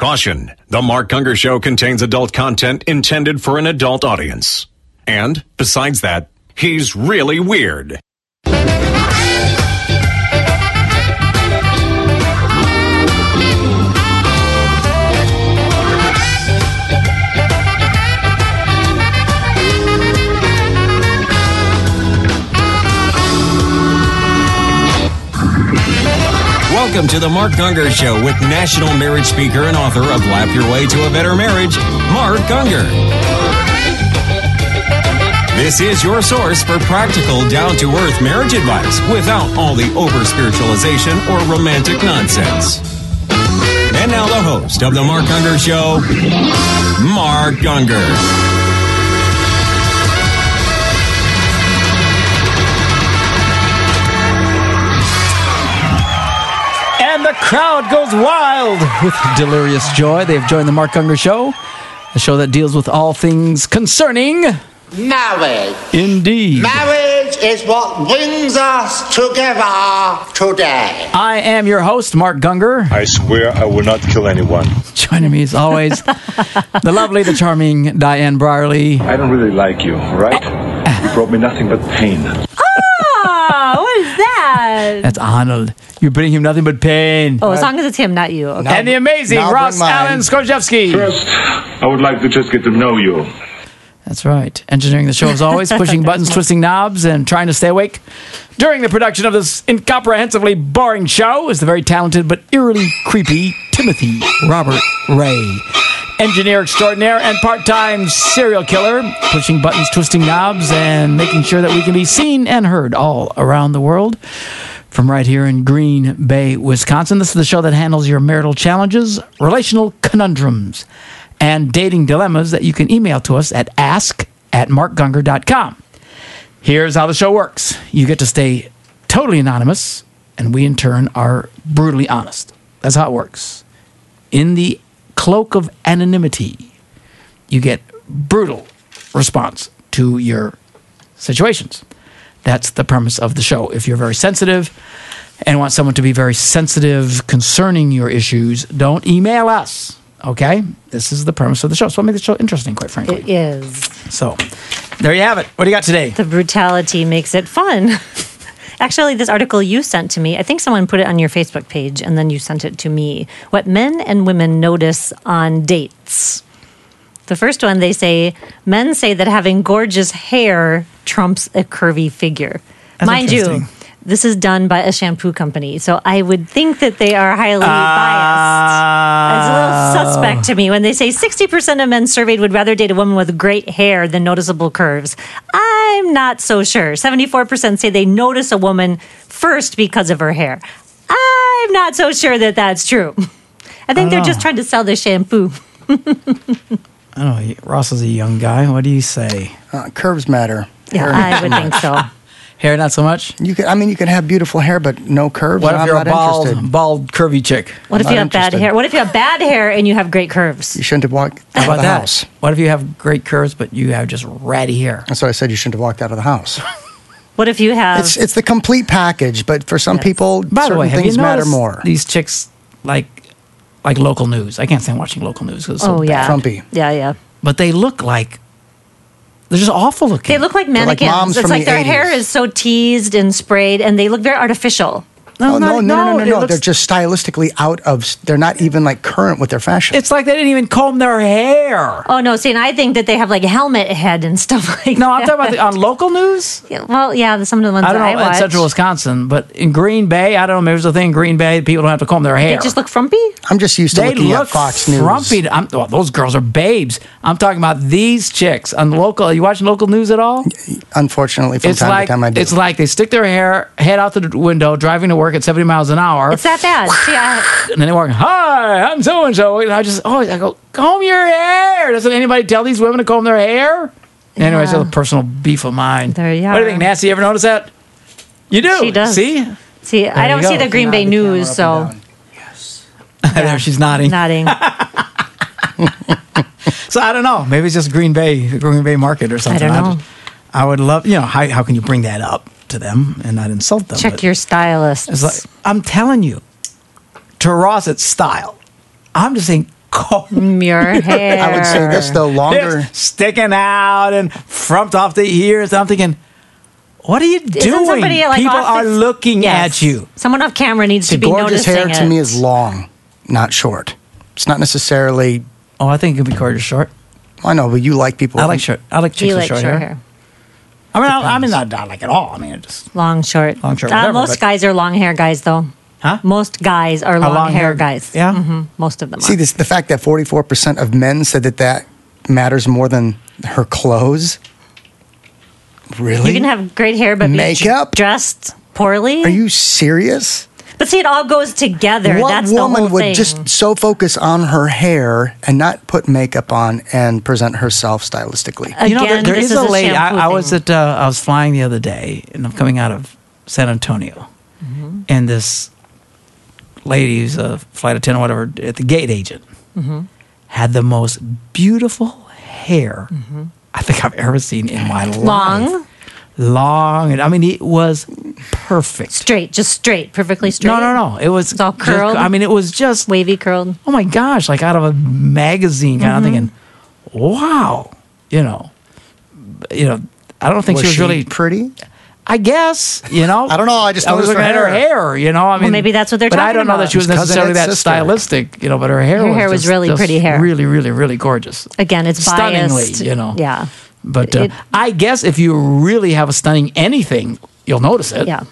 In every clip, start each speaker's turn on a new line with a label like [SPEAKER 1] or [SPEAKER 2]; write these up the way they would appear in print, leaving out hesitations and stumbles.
[SPEAKER 1] Caution, the Mark Gungor Show contains adult content intended for an adult audience. And, besides that, he's really weird. Welcome to the Mark Gungor Show with national marriage speaker and author of Lap Your Way to a Better Marriage, Mark Gungor. This is your source for practical, down-to-earth marriage advice without all the over-spiritualization or romantic nonsense. And now the host of the Mark Gungor Show, Mark Gungor.
[SPEAKER 2] The crowd goes wild with delirious joy. They've joined the Mark Gungor Show, a show that deals with all things concerning
[SPEAKER 3] marriage.
[SPEAKER 2] Indeed.
[SPEAKER 3] Marriage is what brings us together today.
[SPEAKER 2] I am your host, Mark Gungor.
[SPEAKER 4] I swear I will not kill anyone.
[SPEAKER 2] Joining me as always, the lovely, the charming Diane Brierly.
[SPEAKER 4] I don't really like you, right? You brought me nothing but pain.
[SPEAKER 5] What is that?
[SPEAKER 2] That's Arnold. You're bringing him nothing but pain.
[SPEAKER 5] Oh, as long as it's him, not you. Okay.
[SPEAKER 2] And the amazing Ross Allen Skorzewski.
[SPEAKER 4] First, I would like to just get to know you.
[SPEAKER 2] That's right. Engineering the show as always, pushing buttons, twisting knobs, and trying to stay awake during the production of this incomprehensibly boring show is the very talented but eerily creepy Timothy Robert Ray. Engineer extraordinaire and part-time serial killer, pushing buttons, twisting knobs, and making sure that we can be seen and heard all around the world. From right here in Green Bay, Wisconsin, this is the show that handles your marital challenges, relational conundrums, and dating dilemmas that you can email to us at ask@markgungor.com. Here's how the show works. You get to stay totally anonymous, and we in turn are brutally honest. That's how it works. In the cloak of anonymity, you get brutal response to your situations. That's the premise of the show. If you're very sensitive and want someone to be very sensitive concerning your issues, don't email us, okay? This is the premise of the show. So what makes the show interesting, quite frankly.
[SPEAKER 5] It is.
[SPEAKER 2] So, there you have it. What do you got today?
[SPEAKER 5] The brutality makes it fun. Actually, this article you sent to me, I think someone put it on your Facebook page, and then you sent it to me. What men and women notice on dates. The first one, they say, men say that having gorgeous hair trumps a curvy figure.
[SPEAKER 2] That's
[SPEAKER 5] Mind you, this is done by a shampoo company, so I would think that they are highly biased. It's a little suspect to me when they say 60% of men surveyed would rather date a woman with great hair than noticeable curves. I'm not so sure. 74% say they notice a woman first because of her hair. I'm not so sure that that's true. I think they're just trying to sell the shampoo.
[SPEAKER 2] I don't know. Ross is a young guy. What do you say?
[SPEAKER 6] Curves matter.
[SPEAKER 5] Yeah, I would think so.
[SPEAKER 2] Hair, not so much?
[SPEAKER 6] You can have beautiful hair, but no curves.
[SPEAKER 2] What if you're a
[SPEAKER 6] interested.
[SPEAKER 2] bald, curvy chick?
[SPEAKER 5] What if you have bad hair? What if you have bad hair and you have great curves?
[SPEAKER 6] You shouldn't have walked
[SPEAKER 2] How
[SPEAKER 6] out
[SPEAKER 2] about
[SPEAKER 6] of the
[SPEAKER 2] that?
[SPEAKER 6] house.
[SPEAKER 2] What if you have great curves, but you have just ratty hair?
[SPEAKER 6] That's what I said. You shouldn't have walked out of the house.
[SPEAKER 5] What if you have...
[SPEAKER 6] It's the complete package, but for some people,
[SPEAKER 2] By the way, have
[SPEAKER 6] things
[SPEAKER 2] you
[SPEAKER 6] matter
[SPEAKER 2] noticed
[SPEAKER 6] more.
[SPEAKER 2] these chicks like local news? I can't stand watching local news because it's so bad.
[SPEAKER 5] yeah.
[SPEAKER 6] Frumpy.
[SPEAKER 5] Yeah.
[SPEAKER 2] But they look like... They're just awful looking.
[SPEAKER 5] They look like
[SPEAKER 6] like
[SPEAKER 5] mannequins.
[SPEAKER 6] moms
[SPEAKER 5] It's
[SPEAKER 6] from
[SPEAKER 5] like
[SPEAKER 6] the
[SPEAKER 5] their
[SPEAKER 6] 80s.
[SPEAKER 5] hair is so teased and sprayed, and they look very artificial.
[SPEAKER 6] No.
[SPEAKER 2] it looks-
[SPEAKER 6] They're just stylistically out of. They're not even like current with their fashion.
[SPEAKER 2] It's like they didn't even comb their hair.
[SPEAKER 5] Oh, no, see, and I think that they have like helmet head and stuff like
[SPEAKER 2] No,
[SPEAKER 5] that.
[SPEAKER 2] I'm talking about on local news.
[SPEAKER 5] Yeah, well, yeah, some of the ones
[SPEAKER 2] I don't
[SPEAKER 5] that
[SPEAKER 2] know
[SPEAKER 5] I
[SPEAKER 2] in
[SPEAKER 5] watch.
[SPEAKER 2] central Wisconsin, but in Green Bay, I don't know. Maybe there's a thing in Green Bay. People don't have to comb their hair.
[SPEAKER 5] They just look frumpy?
[SPEAKER 6] I'm just used to
[SPEAKER 2] They
[SPEAKER 6] looking
[SPEAKER 2] look
[SPEAKER 6] at Fox News.
[SPEAKER 2] frumpy. Well, those girls are babes. I'm talking about these chicks on local. Are you watching local news at all?
[SPEAKER 6] Unfortunately, from time to time I do.
[SPEAKER 2] It's like they stick their head out the window, driving to work at 70 miles an hour.
[SPEAKER 5] It's that bad. See,
[SPEAKER 2] And then they walk, hi, I'm so-and-so. And I go, comb your hair. Doesn't anybody tell these women to comb their hair? Anyway, it's a personal beef of mine.
[SPEAKER 5] There you
[SPEAKER 2] What do you
[SPEAKER 5] are.
[SPEAKER 2] think, Nancy? You ever notice that? You do.
[SPEAKER 5] She does.
[SPEAKER 2] See?
[SPEAKER 5] See, I don't
[SPEAKER 2] you
[SPEAKER 5] see
[SPEAKER 2] go.
[SPEAKER 5] the Green Bay news, so
[SPEAKER 2] There, she's nodding.
[SPEAKER 5] nodding.
[SPEAKER 2] So I don't know. Maybe it's just Green Bay market or something.
[SPEAKER 5] I don't know.
[SPEAKER 2] I would love, how can you bring that up to them and not insult them?
[SPEAKER 5] Check
[SPEAKER 2] But
[SPEAKER 5] your stylists.
[SPEAKER 2] it's like, I'm telling you, to Ross, it's style. I'm just saying,
[SPEAKER 5] Your hair.
[SPEAKER 6] I would say this though, longer.
[SPEAKER 2] It's sticking out and frumped off the ears. I'm thinking, what are you doing?
[SPEAKER 5] somebody, like,
[SPEAKER 2] People
[SPEAKER 5] off
[SPEAKER 2] are
[SPEAKER 5] the-
[SPEAKER 2] looking
[SPEAKER 5] Yes.
[SPEAKER 2] at you.
[SPEAKER 5] Someone off camera needs
[SPEAKER 6] See,
[SPEAKER 5] to be
[SPEAKER 6] gorgeous
[SPEAKER 5] noticing
[SPEAKER 6] hair
[SPEAKER 5] it.
[SPEAKER 6] to me is long, not short. It's not necessarily.
[SPEAKER 2] Oh, I think it could be gorgeous short.
[SPEAKER 6] I know, but you like people.
[SPEAKER 2] I like short. I like chicks
[SPEAKER 5] You
[SPEAKER 2] with
[SPEAKER 5] like
[SPEAKER 2] short hair. I mean, not like at all. I mean, it just
[SPEAKER 5] Long, short.
[SPEAKER 2] Long, short, whatever,
[SPEAKER 5] most
[SPEAKER 2] but-
[SPEAKER 5] guys are long hair guys, though.
[SPEAKER 2] Huh?
[SPEAKER 5] Most guys are long hair
[SPEAKER 2] long-haired-
[SPEAKER 5] guys.
[SPEAKER 2] yeah?
[SPEAKER 5] hmm Most of them
[SPEAKER 6] See
[SPEAKER 5] are.
[SPEAKER 6] this, the fact that 44% of men said that matters more than her clothes. Really?
[SPEAKER 5] You can have great hair, but
[SPEAKER 6] Makeup?
[SPEAKER 5] be dressed poorly.
[SPEAKER 6] Are you serious?
[SPEAKER 5] But see, it all goes together.
[SPEAKER 6] What
[SPEAKER 5] That's the
[SPEAKER 6] woman
[SPEAKER 5] whole
[SPEAKER 6] would
[SPEAKER 5] thing.
[SPEAKER 6] just so focus on her hair and not put makeup on and present herself stylistically?
[SPEAKER 2] You know,
[SPEAKER 5] Again,
[SPEAKER 2] there
[SPEAKER 5] this
[SPEAKER 2] is a lady.
[SPEAKER 5] shampoo
[SPEAKER 2] I was
[SPEAKER 5] thing.
[SPEAKER 2] I was flying the other day, and I'm coming out of San Antonio,
[SPEAKER 5] Mm-hmm.
[SPEAKER 2] and this lady who's a flight attendant, or whatever, at the gate agent,
[SPEAKER 5] Mm-hmm.
[SPEAKER 2] had the most beautiful hair I think I've ever seen in my life. Long, and I mean, it was perfect.
[SPEAKER 5] Straight, just straight, perfectly straight.
[SPEAKER 2] No. It was
[SPEAKER 5] It's all
[SPEAKER 2] just-
[SPEAKER 5] curled?
[SPEAKER 2] I mean, it was just
[SPEAKER 5] Wavy curled.
[SPEAKER 2] oh my gosh, like out of a magazine kind of thinking, wow, you know, I don't think
[SPEAKER 6] Was
[SPEAKER 2] she was really,
[SPEAKER 6] pretty?
[SPEAKER 2] I guess, I
[SPEAKER 6] don't know, I just
[SPEAKER 2] was
[SPEAKER 6] noticed
[SPEAKER 2] looking
[SPEAKER 6] her
[SPEAKER 2] at her hair, I mean,
[SPEAKER 5] maybe that's what they're
[SPEAKER 2] but I
[SPEAKER 5] talking
[SPEAKER 2] don't know
[SPEAKER 5] about.
[SPEAKER 2] that she was
[SPEAKER 6] His cousin
[SPEAKER 2] necessarily
[SPEAKER 6] and
[SPEAKER 2] that
[SPEAKER 6] sister.
[SPEAKER 2] stylistic, but her hair
[SPEAKER 5] Her hair was
[SPEAKER 2] just-
[SPEAKER 5] really
[SPEAKER 2] just
[SPEAKER 5] pretty hair.
[SPEAKER 2] Really, really, really gorgeous.
[SPEAKER 5] Again, it's
[SPEAKER 2] Stunningly,
[SPEAKER 5] biased.
[SPEAKER 2] Yeah. But
[SPEAKER 5] It-
[SPEAKER 2] I guess if you really have a stunning anything, you'll notice it.
[SPEAKER 5] Yeah.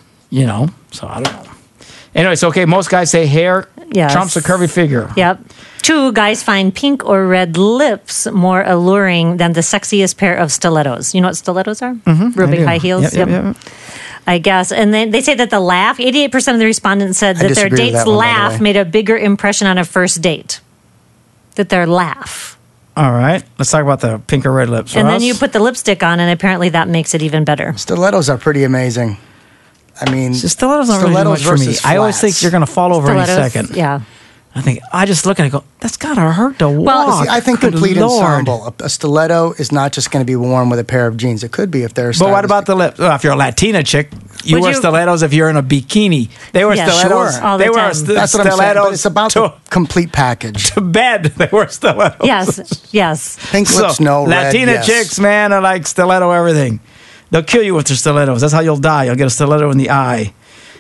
[SPEAKER 2] So I don't know. Anyway, so okay, most guys say hair
[SPEAKER 5] Yes.
[SPEAKER 2] trumps a curvy figure.
[SPEAKER 5] Yep. 2 guys find pink or red lips more alluring than the sexiest pair of stilettos. You know what stilettos are? Real
[SPEAKER 2] I
[SPEAKER 5] big
[SPEAKER 2] do.
[SPEAKER 5] high heels.
[SPEAKER 2] Yep.
[SPEAKER 5] I guess. And then they say that the laugh, 88% of the respondents said
[SPEAKER 6] I
[SPEAKER 5] that their
[SPEAKER 6] disagree with
[SPEAKER 5] date's
[SPEAKER 6] that one, by the
[SPEAKER 5] laugh
[SPEAKER 6] way.
[SPEAKER 5] made a bigger impression on a first date. That their laugh.
[SPEAKER 2] All right, let's talk about the pink or red lips.
[SPEAKER 5] And then
[SPEAKER 2] Ross?
[SPEAKER 5] you put the lipstick on, and apparently that makes it even better.
[SPEAKER 6] Stilettos are pretty amazing. I mean,
[SPEAKER 2] stilettos don't really do much for me.
[SPEAKER 6] versus
[SPEAKER 2] I always
[SPEAKER 6] flats.
[SPEAKER 2] think you're going to fall over any
[SPEAKER 5] Stilettos,
[SPEAKER 2] second.
[SPEAKER 5] Yeah.
[SPEAKER 2] I think I just look at it and go, that's gotta hurt to walk.
[SPEAKER 6] See, I think
[SPEAKER 2] Good
[SPEAKER 6] complete
[SPEAKER 2] Lord.
[SPEAKER 6] ensemble. A stiletto is not just going to be worn with a pair of jeans. It could be if they're.
[SPEAKER 2] But what about the lips? Well, if you're a Latina chick, you
[SPEAKER 5] Would
[SPEAKER 2] wear
[SPEAKER 5] you-
[SPEAKER 2] stilettos if you're in a bikini. They wear
[SPEAKER 5] Yeah,
[SPEAKER 2] stilettos.
[SPEAKER 5] sure. All the
[SPEAKER 2] They wear
[SPEAKER 5] time.
[SPEAKER 6] That's what I'm saying. But it's about
[SPEAKER 2] to,
[SPEAKER 6] the complete package.
[SPEAKER 2] to bed. They wear stilettos.
[SPEAKER 5] Yes.
[SPEAKER 6] Pink lips, no. Red,
[SPEAKER 2] Latina
[SPEAKER 6] yes.
[SPEAKER 2] chicks, man, are like stiletto everything. They'll kill you with their stilettos. That's how you'll die. You'll get a stiletto in the eye.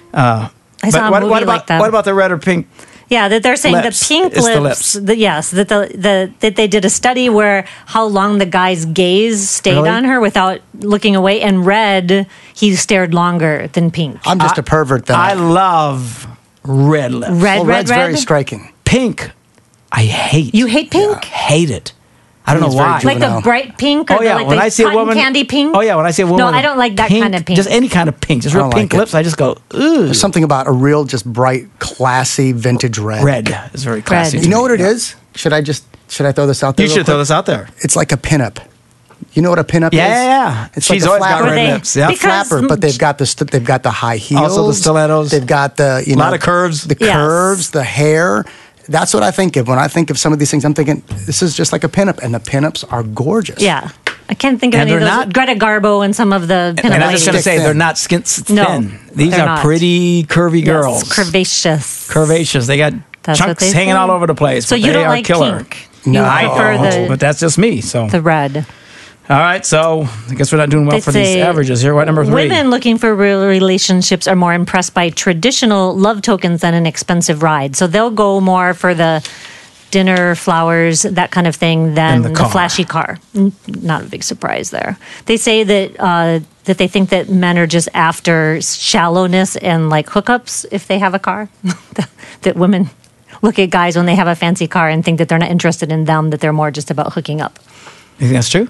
[SPEAKER 5] I saw a
[SPEAKER 2] what
[SPEAKER 5] movie
[SPEAKER 2] about
[SPEAKER 5] like that.
[SPEAKER 2] what about the red or pink?
[SPEAKER 5] Yeah, that they're saying
[SPEAKER 2] Lips.
[SPEAKER 5] the pink
[SPEAKER 2] It's the
[SPEAKER 5] lips.
[SPEAKER 2] lips.
[SPEAKER 5] Yes, that that they did a study where how long the guy's gaze stayed
[SPEAKER 2] Really?
[SPEAKER 5] on her without looking away, and red he stared longer than pink.
[SPEAKER 6] I'm just a pervert then.
[SPEAKER 2] I love red lips.
[SPEAKER 5] Red,
[SPEAKER 6] Red's very striking.
[SPEAKER 2] Pink, I hate.
[SPEAKER 5] You hate pink?
[SPEAKER 2] Hate it. I don't know
[SPEAKER 6] It's very
[SPEAKER 2] why.
[SPEAKER 5] Like the
[SPEAKER 6] juvenile.
[SPEAKER 5] bright pink, or
[SPEAKER 2] Oh yeah,
[SPEAKER 5] the, like
[SPEAKER 2] when
[SPEAKER 5] the
[SPEAKER 2] I see a
[SPEAKER 5] cotton
[SPEAKER 2] woman,
[SPEAKER 5] candy pink.
[SPEAKER 2] Oh yeah, when I see a woman,
[SPEAKER 5] No,
[SPEAKER 2] with
[SPEAKER 5] I don't like that kind of pink.
[SPEAKER 2] Just any kind of pink, just
[SPEAKER 6] I
[SPEAKER 2] real
[SPEAKER 6] don't
[SPEAKER 2] pink
[SPEAKER 6] like it.
[SPEAKER 2] lips. I just go, ooh,
[SPEAKER 6] There's something about a real, just bright, classy, vintage red.
[SPEAKER 2] red is very classy.
[SPEAKER 5] Red.
[SPEAKER 2] to
[SPEAKER 6] You know
[SPEAKER 2] me.
[SPEAKER 6] what it is? Should I throw this out there?
[SPEAKER 2] You
[SPEAKER 6] real
[SPEAKER 2] should throw
[SPEAKER 6] quick?
[SPEAKER 2] this out there.
[SPEAKER 6] It's like a pinup. You know what a pinup
[SPEAKER 2] Yeah,
[SPEAKER 6] is?
[SPEAKER 2] yeah, yeah.
[SPEAKER 6] It's
[SPEAKER 2] She's
[SPEAKER 6] like a
[SPEAKER 2] always got
[SPEAKER 6] flapper.
[SPEAKER 2] red
[SPEAKER 5] They-
[SPEAKER 2] lips. Yeah,
[SPEAKER 5] because-
[SPEAKER 6] Flapper, but they've got the high heels.
[SPEAKER 2] Also the stilettos.
[SPEAKER 6] They've got the
[SPEAKER 2] Lot of curves.
[SPEAKER 6] The
[SPEAKER 5] Yes.
[SPEAKER 6] curves, the hair. That's what I think of when I think of some of these things. I'm thinking this is just like a pinup, and the pinups are gorgeous.
[SPEAKER 5] Yeah, I can't think of
[SPEAKER 2] And
[SPEAKER 5] any of
[SPEAKER 2] they're
[SPEAKER 5] those.
[SPEAKER 2] not-
[SPEAKER 5] Greta Garbo and some of the pinup
[SPEAKER 2] and I'm just going to
[SPEAKER 5] ladies.
[SPEAKER 2] say
[SPEAKER 6] Stick
[SPEAKER 2] they're
[SPEAKER 6] thin.
[SPEAKER 2] not skin thin.
[SPEAKER 5] No,
[SPEAKER 2] These
[SPEAKER 5] they're
[SPEAKER 2] are
[SPEAKER 5] not.
[SPEAKER 2] pretty curvy girls.
[SPEAKER 5] Yes, curvaceous.
[SPEAKER 2] Curvaceous. They got
[SPEAKER 5] That's what
[SPEAKER 2] chunks
[SPEAKER 5] they
[SPEAKER 2] hanging
[SPEAKER 5] say.
[SPEAKER 2] all over the place.
[SPEAKER 5] So
[SPEAKER 2] but
[SPEAKER 5] you
[SPEAKER 2] they
[SPEAKER 5] don't
[SPEAKER 2] are
[SPEAKER 5] like
[SPEAKER 2] killer.
[SPEAKER 5] pink.
[SPEAKER 6] No.
[SPEAKER 5] You
[SPEAKER 6] I
[SPEAKER 5] prefer
[SPEAKER 2] Oh, but
[SPEAKER 5] the
[SPEAKER 2] that's just me. So
[SPEAKER 5] red.
[SPEAKER 2] all right. So I guess we're not doing well
[SPEAKER 5] They
[SPEAKER 2] for these
[SPEAKER 5] say
[SPEAKER 2] averages here. What number 3?
[SPEAKER 5] Women looking for real relationships are more impressed by traditional love tokens than an expensive ride. So they'll go more for the dinner, flowers, that kind of thing than
[SPEAKER 2] And the
[SPEAKER 5] the,
[SPEAKER 2] car.
[SPEAKER 5] flashy car. Not a big surprise there. They say that that they think that men are just after shallowness and like hookups if they have a car. That women look at guys when they have a fancy car and think that they're not interested in them, that they're more just about hooking up.
[SPEAKER 2] You think that's true?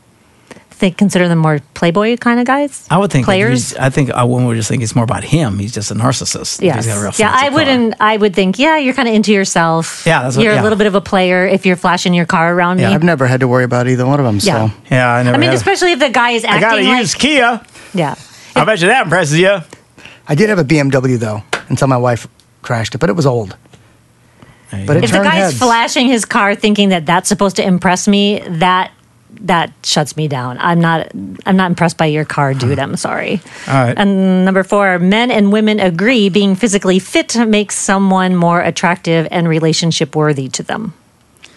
[SPEAKER 5] They consider them more playboy kind of guys.
[SPEAKER 2] I would think that
[SPEAKER 5] players.
[SPEAKER 2] I think a woman would just think it's more about him. He's just a narcissist.
[SPEAKER 5] Yes.
[SPEAKER 2] He's got a real
[SPEAKER 5] Yeah,
[SPEAKER 2] fancy
[SPEAKER 5] I
[SPEAKER 2] car.
[SPEAKER 5] wouldn't. I would think, yeah, you're kind of into yourself.
[SPEAKER 2] Yeah, that's what-
[SPEAKER 5] you're
[SPEAKER 2] yeah.
[SPEAKER 5] a little bit of a player if you're flashing your car around
[SPEAKER 2] Yeah.
[SPEAKER 5] me.
[SPEAKER 6] I've never had to worry about either one of them.
[SPEAKER 5] Yeah.
[SPEAKER 6] So
[SPEAKER 2] Yeah, I never.
[SPEAKER 5] I mean,
[SPEAKER 2] had a-
[SPEAKER 5] especially if the guy is
[SPEAKER 2] I
[SPEAKER 5] acting
[SPEAKER 2] got a
[SPEAKER 5] like,
[SPEAKER 2] used Kia.
[SPEAKER 5] yeah.
[SPEAKER 2] I bet you that impresses you.
[SPEAKER 6] I did have a BMW though until my wife crashed it, but it was old. But it
[SPEAKER 5] If the
[SPEAKER 6] turned
[SPEAKER 5] guy's
[SPEAKER 6] heads.
[SPEAKER 5] flashing his car thinking that that's supposed to impress me, that shuts me down. I'm not impressed by your car, dude. I'm sorry.
[SPEAKER 2] All right.
[SPEAKER 5] And number 4, men and women agree being physically fit makes someone more attractive and relationship worthy to them.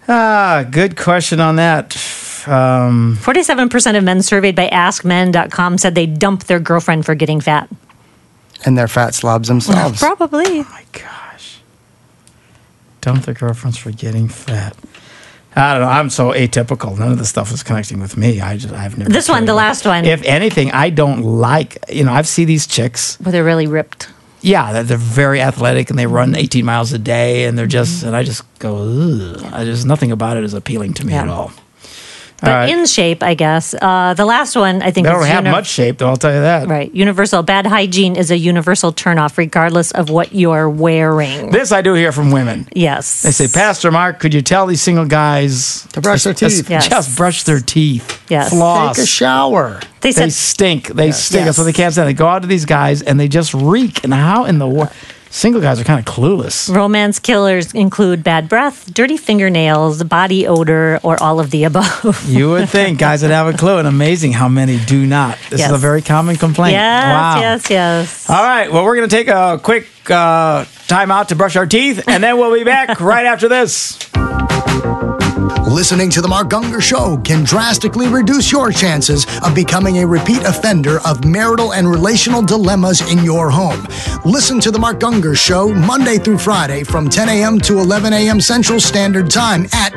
[SPEAKER 2] Good question on that.
[SPEAKER 5] 47% of men surveyed by AskMen.com said they dump their girlfriend for getting fat.
[SPEAKER 6] And they're fat slobs themselves.
[SPEAKER 5] Probably.
[SPEAKER 2] Oh my gosh. Dump their girlfriends for getting fat. I don't know. I'm so atypical. None of this stuff is connecting with me. I've never.
[SPEAKER 5] This one, the last one.
[SPEAKER 2] If anything, I don't like. I've seen these chicks.
[SPEAKER 5] Well, they're really ripped.
[SPEAKER 2] Yeah, they're very athletic and they run 18 miles a day, and they're just. And I just go. Ugh. There's nothing about it is appealing to me at all.
[SPEAKER 5] But in shape, I guess. The last one, I think,
[SPEAKER 2] they don't have much shape, though. I'll tell you that.
[SPEAKER 5] Right. Universal. Bad hygiene is a universal turnoff, regardless of what you're wearing.
[SPEAKER 2] This I do hear from women.
[SPEAKER 5] Yes.
[SPEAKER 2] They say, Pastor Mark, could you tell these single guys
[SPEAKER 6] to brush their teeth?
[SPEAKER 2] Just brush their teeth.
[SPEAKER 5] Yes.
[SPEAKER 2] Floss.
[SPEAKER 6] Take a shower.
[SPEAKER 2] They stink. They stink. That's what they can't stand. They go out to these guys and they just reek. And how in the world? Single guys are kind of clueless.
[SPEAKER 5] Romance killers include bad breath, dirty fingernails, body odor, or all of the above.
[SPEAKER 2] You would think guys would have a clue, and amazing how many do not. This is a very common complaint.
[SPEAKER 5] Yes.
[SPEAKER 2] All right, well, we're going to take a quick time out to brush our teeth, and then we'll be back right after this.
[SPEAKER 7] Listening to The Mark Gungor Show can drastically reduce your chances of becoming a repeat offender of marital and relational dilemmas in your home. Listen to The Mark Gungor Show Monday through Friday from 10 a.m. to 11 a.m. Central Standard Time at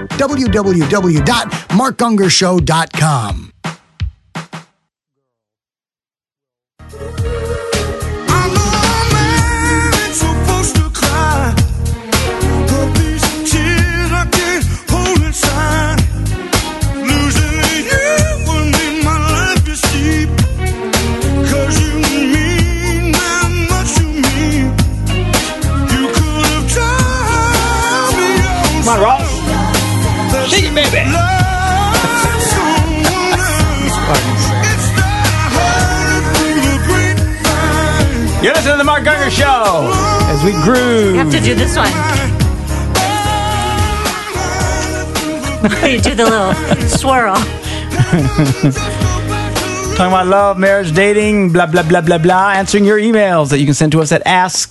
[SPEAKER 7] www.markgungorshow.com.
[SPEAKER 2] Come on, Ross. Shake it, baby. You're listening to The Mark Gungor Show as we groove.
[SPEAKER 5] You have to do this one. You do the little swirl.
[SPEAKER 2] Talking about love, marriage, dating, blah, blah, blah, blah, blah. Answering your emails that you can send to us at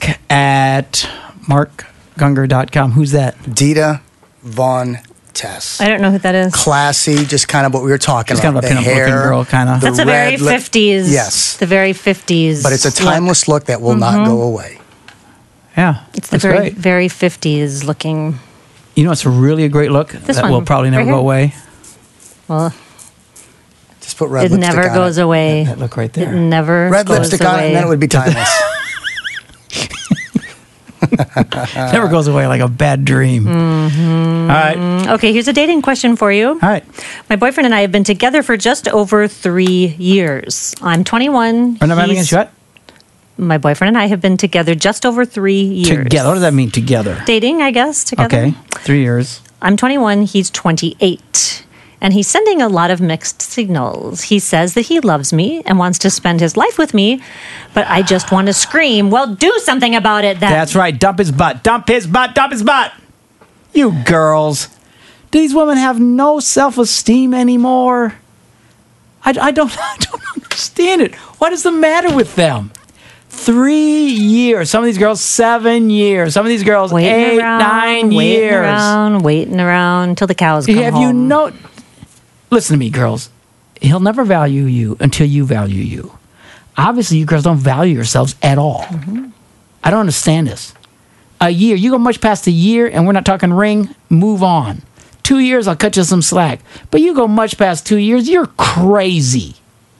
[SPEAKER 2] ask@markgungor.com. Who's that?
[SPEAKER 6] Dita Von Tess.
[SPEAKER 5] I don't know who that is.
[SPEAKER 6] Classy, just kind of what we were talking
[SPEAKER 2] Just
[SPEAKER 6] about.
[SPEAKER 2] kind of a
[SPEAKER 6] the
[SPEAKER 2] pinup looking
[SPEAKER 6] hair,
[SPEAKER 2] girl, kind of.
[SPEAKER 5] That's a very 50s.
[SPEAKER 6] Yes.
[SPEAKER 5] The very 50s.
[SPEAKER 6] But it's a timeless look that will not go away.
[SPEAKER 2] Yeah.
[SPEAKER 5] It's the very, very 50s looking.
[SPEAKER 2] You know, it's really a great look
[SPEAKER 5] This
[SPEAKER 2] that
[SPEAKER 5] one,
[SPEAKER 2] will probably never
[SPEAKER 5] right
[SPEAKER 2] go
[SPEAKER 5] here?
[SPEAKER 2] away.
[SPEAKER 5] Well,
[SPEAKER 6] just put red
[SPEAKER 5] it
[SPEAKER 6] lipstick
[SPEAKER 5] never
[SPEAKER 6] on
[SPEAKER 5] goes
[SPEAKER 6] it.
[SPEAKER 5] away.
[SPEAKER 2] That look right there.
[SPEAKER 5] It never
[SPEAKER 6] Red
[SPEAKER 5] goes
[SPEAKER 6] lipstick
[SPEAKER 5] away.
[SPEAKER 6] on it, and then it would be timeless.
[SPEAKER 2] Never goes away like a bad dream.
[SPEAKER 5] Mm-hmm.
[SPEAKER 2] All right.
[SPEAKER 5] Okay, here's a dating question for you.
[SPEAKER 2] All right.
[SPEAKER 5] My boyfriend and I have been together for just over 3 years. I'm 21.
[SPEAKER 2] Run that against what?
[SPEAKER 5] My boyfriend and I have been together just over 3 years.
[SPEAKER 2] Together. What does that mean, together?
[SPEAKER 5] Dating, I guess, together.
[SPEAKER 2] Okay. 3 years.
[SPEAKER 5] I'm 21, he's 28. And he's sending a lot of mixed signals. He says that he loves me and wants to spend his life with me, but I just want to scream, well, do something about it then.
[SPEAKER 2] That's right. Dump his butt. Dump his butt. Dump his butt. You girls. These women have no self-esteem anymore. I don't understand it. What is the matter with them? 3 years. Some of these girls, 7 years. Some of these girls,
[SPEAKER 5] waiting
[SPEAKER 2] 8, 9 years.
[SPEAKER 5] Waiting around until the cows come
[SPEAKER 2] Have
[SPEAKER 5] home.
[SPEAKER 2] you know? Listen to me, girls. He'll never value you until you value you. Obviously, you girls don't value yourselves at all. Mm-hmm. I don't understand this. A year, you go much past a year, and we're not talking ring, move on. 2 years, I'll cut you some slack. But you go much past 2 years, you're crazy.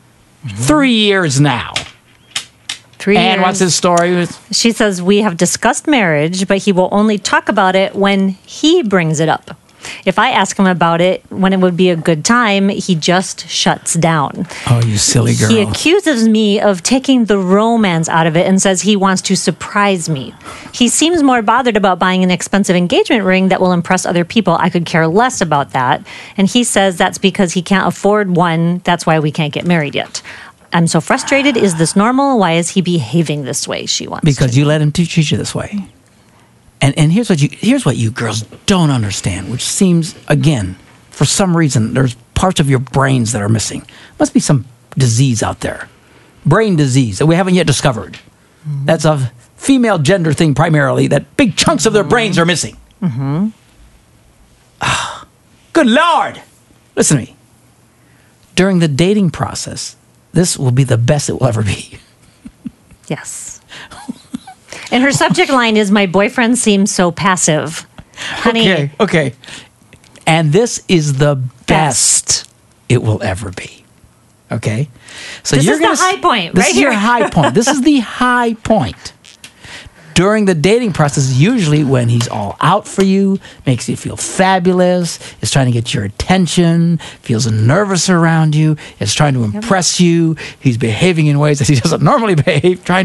[SPEAKER 2] 3 years now.
[SPEAKER 5] 3 years.
[SPEAKER 2] And what's his story?
[SPEAKER 5] She says, we have discussed marriage, but he will only talk about it when he brings it up. If I ask him about it when it would be a good time, he just shuts down.
[SPEAKER 2] Oh, you silly girl.
[SPEAKER 5] He accuses me of taking the romance out of it and says he wants to surprise me. He seems more bothered about buying an expensive engagement ring that will impress other people. I could care less about that. And he says that's because he can't afford one. That's why we can't get married yet. I'm so frustrated. Is this normal? Why is he behaving this way? She wants
[SPEAKER 2] because
[SPEAKER 5] to
[SPEAKER 2] you let him treat you this way. And here's what you girls don't understand, which seems, again, for some reason, there's parts of your brains that are missing. Must be some disease out there. Brain disease that we haven't yet discovered. Mm-hmm. That's a female gender thing primarily, that big chunks of their brains are missing. Mm-hmm. Good Lord. Listen to me. During the dating process, this will be the best it will ever be.
[SPEAKER 5] Yes. And her subject line is, my boyfriend seems so passive. Honey.
[SPEAKER 2] Okay. And this is the best it will ever be. Okay? So
[SPEAKER 5] This
[SPEAKER 2] you're
[SPEAKER 5] is the high point,
[SPEAKER 2] This
[SPEAKER 5] right
[SPEAKER 2] is
[SPEAKER 5] here.
[SPEAKER 2] your high point. This is the high point. During the dating process, usually when he's all out for you, makes you feel fabulous, is trying to get your attention, feels nervous around you, is trying to impress you, he's behaving in ways that he doesn't normally behave, trying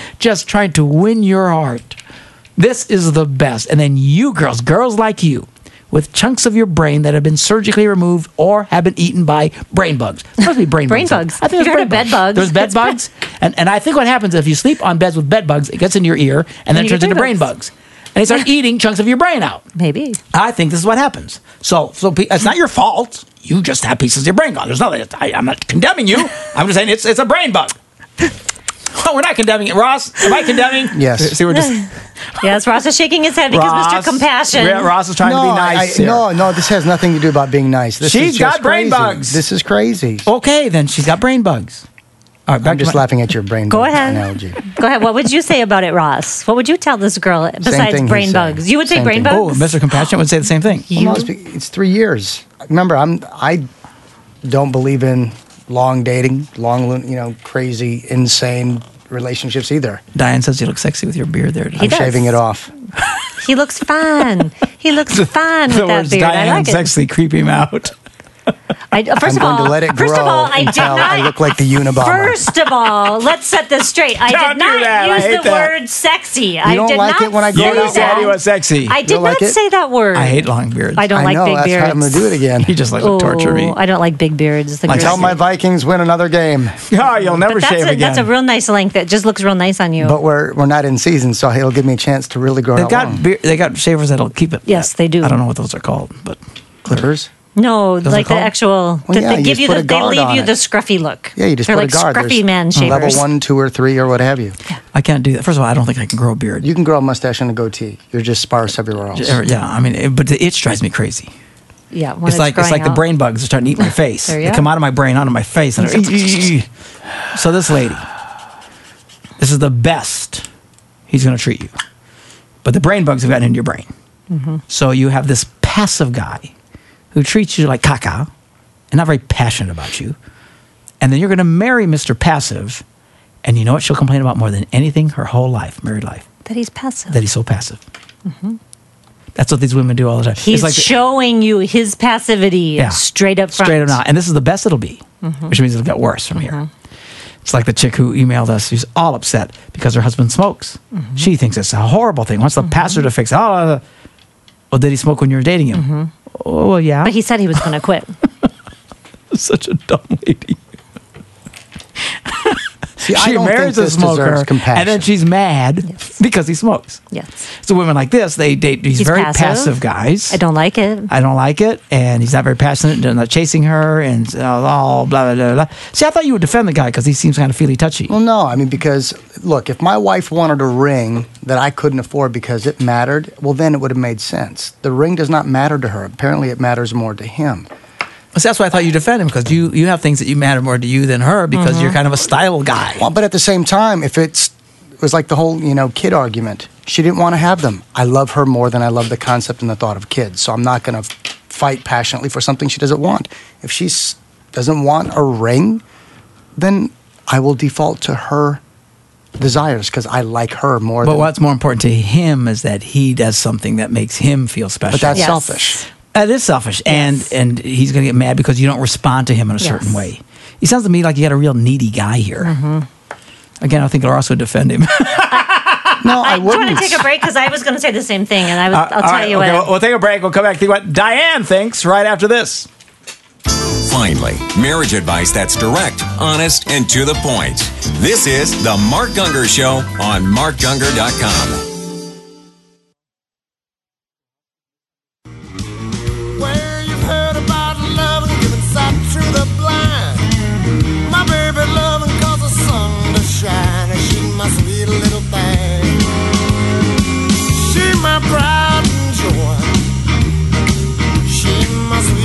[SPEAKER 2] to win your heart. This is the best. And then you girls like you, with chunks of your brain that have been surgically removed or have been eaten by brain bugs. It's supposed to be brain bugs. I think
[SPEAKER 5] You've
[SPEAKER 2] there's
[SPEAKER 5] heard of bed bugs.
[SPEAKER 2] There's bed bugs. And I think what happens if you sleep on beds with bed bugs, it gets into your ear and then
[SPEAKER 5] you
[SPEAKER 2] turns
[SPEAKER 5] get
[SPEAKER 2] into
[SPEAKER 5] brain
[SPEAKER 2] brain bugs. And they start eating chunks of your brain out.
[SPEAKER 5] Maybe.
[SPEAKER 2] I think this is what happens. So it's not your fault. You just have pieces of your brain gone. There's nothing. I'm not condemning you. I'm just saying it's a brain bug. Oh, we're not condemning it. Ross, am I condemning?
[SPEAKER 6] Yes.
[SPEAKER 2] See, we're just...
[SPEAKER 5] Yes, Ross is shaking his head because Mr. Compassion.
[SPEAKER 2] Ross is trying to be nice here.
[SPEAKER 6] No, this has nothing to do about being nice.
[SPEAKER 2] She's got brain bugs.
[SPEAKER 6] This is crazy.
[SPEAKER 2] Okay, then she's got brain bugs. All right,
[SPEAKER 6] I'm just laughing at your brain
[SPEAKER 5] Go
[SPEAKER 6] bug
[SPEAKER 5] ahead.
[SPEAKER 6] analogy.
[SPEAKER 5] Go ahead. What would you say about it, Ross? What would you tell this girl besides
[SPEAKER 6] thing
[SPEAKER 5] brain
[SPEAKER 6] he's saying.
[SPEAKER 5] bugs? You would say
[SPEAKER 6] Same
[SPEAKER 5] brain
[SPEAKER 6] thing.
[SPEAKER 2] Oh,
[SPEAKER 5] bugs?
[SPEAKER 2] Mr. Compassion would say the same thing.
[SPEAKER 6] Well, no, it's 3 years. Remember, I don't believe in long dating, crazy, insane relationships either.
[SPEAKER 2] Diane says you look sexy with your beard there.
[SPEAKER 6] I'm
[SPEAKER 5] does.
[SPEAKER 6] shaving it off.
[SPEAKER 5] He looks fun. He looks fun with
[SPEAKER 2] The
[SPEAKER 5] that
[SPEAKER 2] words
[SPEAKER 5] beard.
[SPEAKER 2] Diane
[SPEAKER 5] I like it.
[SPEAKER 2] sexy creep him out.
[SPEAKER 5] First
[SPEAKER 6] I'm going to let it grow
[SPEAKER 5] first of all, I did
[SPEAKER 6] until
[SPEAKER 5] not.
[SPEAKER 6] I look like the Unabomber.
[SPEAKER 5] First of all, let's set this straight. I
[SPEAKER 2] Don't
[SPEAKER 5] did
[SPEAKER 2] do that. I
[SPEAKER 5] not
[SPEAKER 2] hate
[SPEAKER 5] use the
[SPEAKER 2] that.
[SPEAKER 5] word sexy.
[SPEAKER 6] You
[SPEAKER 5] I
[SPEAKER 6] don't
[SPEAKER 5] did
[SPEAKER 6] like
[SPEAKER 5] not
[SPEAKER 6] it when I
[SPEAKER 5] say
[SPEAKER 6] go
[SPEAKER 2] You
[SPEAKER 6] down
[SPEAKER 2] said
[SPEAKER 5] that.
[SPEAKER 2] he was sexy.
[SPEAKER 5] I did
[SPEAKER 6] don't like
[SPEAKER 5] not
[SPEAKER 6] it?
[SPEAKER 5] say that word.
[SPEAKER 2] I hate long beards.
[SPEAKER 5] I don't like
[SPEAKER 6] know,
[SPEAKER 5] big
[SPEAKER 6] that's
[SPEAKER 5] beards.
[SPEAKER 6] how I'm going to do it again.
[SPEAKER 2] He just likes to torture me.
[SPEAKER 5] I don't like big beards. The
[SPEAKER 6] Until
[SPEAKER 5] girls-
[SPEAKER 6] my Vikings win another game.
[SPEAKER 2] Oh, you'll never
[SPEAKER 5] But
[SPEAKER 2] shave again.
[SPEAKER 5] that's a real nice length. It just looks real nice on you.
[SPEAKER 6] But we're not in season, so it'll give me a chance to really grow
[SPEAKER 2] They've
[SPEAKER 6] out
[SPEAKER 2] got
[SPEAKER 6] long.
[SPEAKER 2] they got shavers that'll keep it.
[SPEAKER 5] Yes, they do.
[SPEAKER 2] I don't know what those are called, but
[SPEAKER 6] Clippers.
[SPEAKER 5] No,
[SPEAKER 2] Those
[SPEAKER 5] like
[SPEAKER 2] are
[SPEAKER 5] the
[SPEAKER 2] called?
[SPEAKER 5] actual.
[SPEAKER 6] Well, yeah,
[SPEAKER 5] they
[SPEAKER 6] you
[SPEAKER 5] give
[SPEAKER 6] just
[SPEAKER 5] you
[SPEAKER 6] put
[SPEAKER 5] the.
[SPEAKER 6] a
[SPEAKER 5] They
[SPEAKER 6] guard
[SPEAKER 5] leave
[SPEAKER 6] on
[SPEAKER 5] you
[SPEAKER 6] it.
[SPEAKER 5] the scruffy look.
[SPEAKER 6] Yeah, you just
[SPEAKER 5] They're
[SPEAKER 6] put
[SPEAKER 5] like
[SPEAKER 6] a guard.
[SPEAKER 5] scruffy
[SPEAKER 6] There's
[SPEAKER 5] man shavers.
[SPEAKER 6] Level 1, 2, or 3, or what have you.
[SPEAKER 2] I can't do that. First of all, I don't think I can grow a beard.
[SPEAKER 6] You can grow a mustache and a goatee. You're just sparse everywhere else.
[SPEAKER 2] Yeah, I mean, but the itch drives me crazy.
[SPEAKER 5] Yeah, when
[SPEAKER 2] It's like
[SPEAKER 5] growing
[SPEAKER 2] the
[SPEAKER 5] out.
[SPEAKER 2] brain bugs are starting to eat my face.
[SPEAKER 5] There you
[SPEAKER 2] They
[SPEAKER 5] go.
[SPEAKER 2] come out of my brain onto my face. And so this lady, this is the best he's going to treat you. But the brain bugs have gotten into your brain.
[SPEAKER 5] Mm-hmm.
[SPEAKER 2] So you have this passive guy who treats you like caca and not very passionate about you. And then you're going to marry Mr. Passive. And you know what she'll complain about more than anything her whole life, married life?
[SPEAKER 5] That he's passive.
[SPEAKER 2] That he's so passive. That's what these women do all the time.
[SPEAKER 5] He's
[SPEAKER 2] it's like
[SPEAKER 5] showing you his passivity straight up front.
[SPEAKER 2] Straight up now. And this is the best it'll be, which means it'll get worse from here. It's like the chick who emailed us. She's all upset because her husband smokes. She thinks it's a horrible thing. Wants the pastor to fix it. Oh, well, did he smoke when you were dating him? Oh, well, yeah.
[SPEAKER 5] But he said he was going to quit.
[SPEAKER 2] Such a dumb lady.
[SPEAKER 6] See, I
[SPEAKER 2] She
[SPEAKER 6] don't
[SPEAKER 2] marries
[SPEAKER 6] think
[SPEAKER 2] a
[SPEAKER 6] this deserves
[SPEAKER 2] smoker,
[SPEAKER 6] compassion.
[SPEAKER 2] and then she's mad because he smokes.
[SPEAKER 5] Yes.
[SPEAKER 2] So women like this, they date these
[SPEAKER 5] He's
[SPEAKER 2] very
[SPEAKER 5] passive.
[SPEAKER 2] passive guys.
[SPEAKER 5] I don't like it.
[SPEAKER 2] I don't like it, and he's not very passionate, and not chasing her, and blah, blah, blah, blah. See, I thought you would defend the guy because he seems kind of feely-touchy.
[SPEAKER 6] Well, no, I mean, because, look, if my wife wanted a ring that I couldn't afford because it mattered, well, then it would have made sense. The ring does not matter to her. Apparently, it matters more to him.
[SPEAKER 2] So that's why I thought you defend him, because you have things that you matter more to you than her, because you're kind of a style guy.
[SPEAKER 6] Well, but at the same time, if it was like the whole, kid argument, she didn't want to have them. I love her more than I love the concept and the thought of kids. So I'm not going to fight passionately for something she doesn't want. If she doesn't want a ring, then I will default to her desires because I like her more
[SPEAKER 2] But
[SPEAKER 6] than...
[SPEAKER 2] what's more important to him is that he does something that makes him feel special.
[SPEAKER 6] But that's
[SPEAKER 5] Yes.
[SPEAKER 6] selfish.
[SPEAKER 2] That is selfish,
[SPEAKER 5] Yes.
[SPEAKER 2] and he's going to get mad because you don't respond to him in a certain
[SPEAKER 5] Yes.
[SPEAKER 2] way. He sounds to me like you got a real needy guy here. Again, I think Lars would defend him.
[SPEAKER 6] No, I
[SPEAKER 5] Do you
[SPEAKER 6] wouldn't.
[SPEAKER 5] want to take a break? Because I was going to say the same thing, and I'll
[SPEAKER 2] All
[SPEAKER 5] tell
[SPEAKER 2] right,
[SPEAKER 5] you
[SPEAKER 2] okay,
[SPEAKER 5] what.
[SPEAKER 2] we'll take a break. We'll come back to see what Diane thinks right after this.
[SPEAKER 1] Finally, marriage advice that's direct, honest, and to the point. This is The Mark Gungor Show on markgungor.com.
[SPEAKER 8] Where you've heard about love and giving sight to the blind. My baby loving cause the sun to shine. And she my sweet little thing. She my pride and joy. She my sweet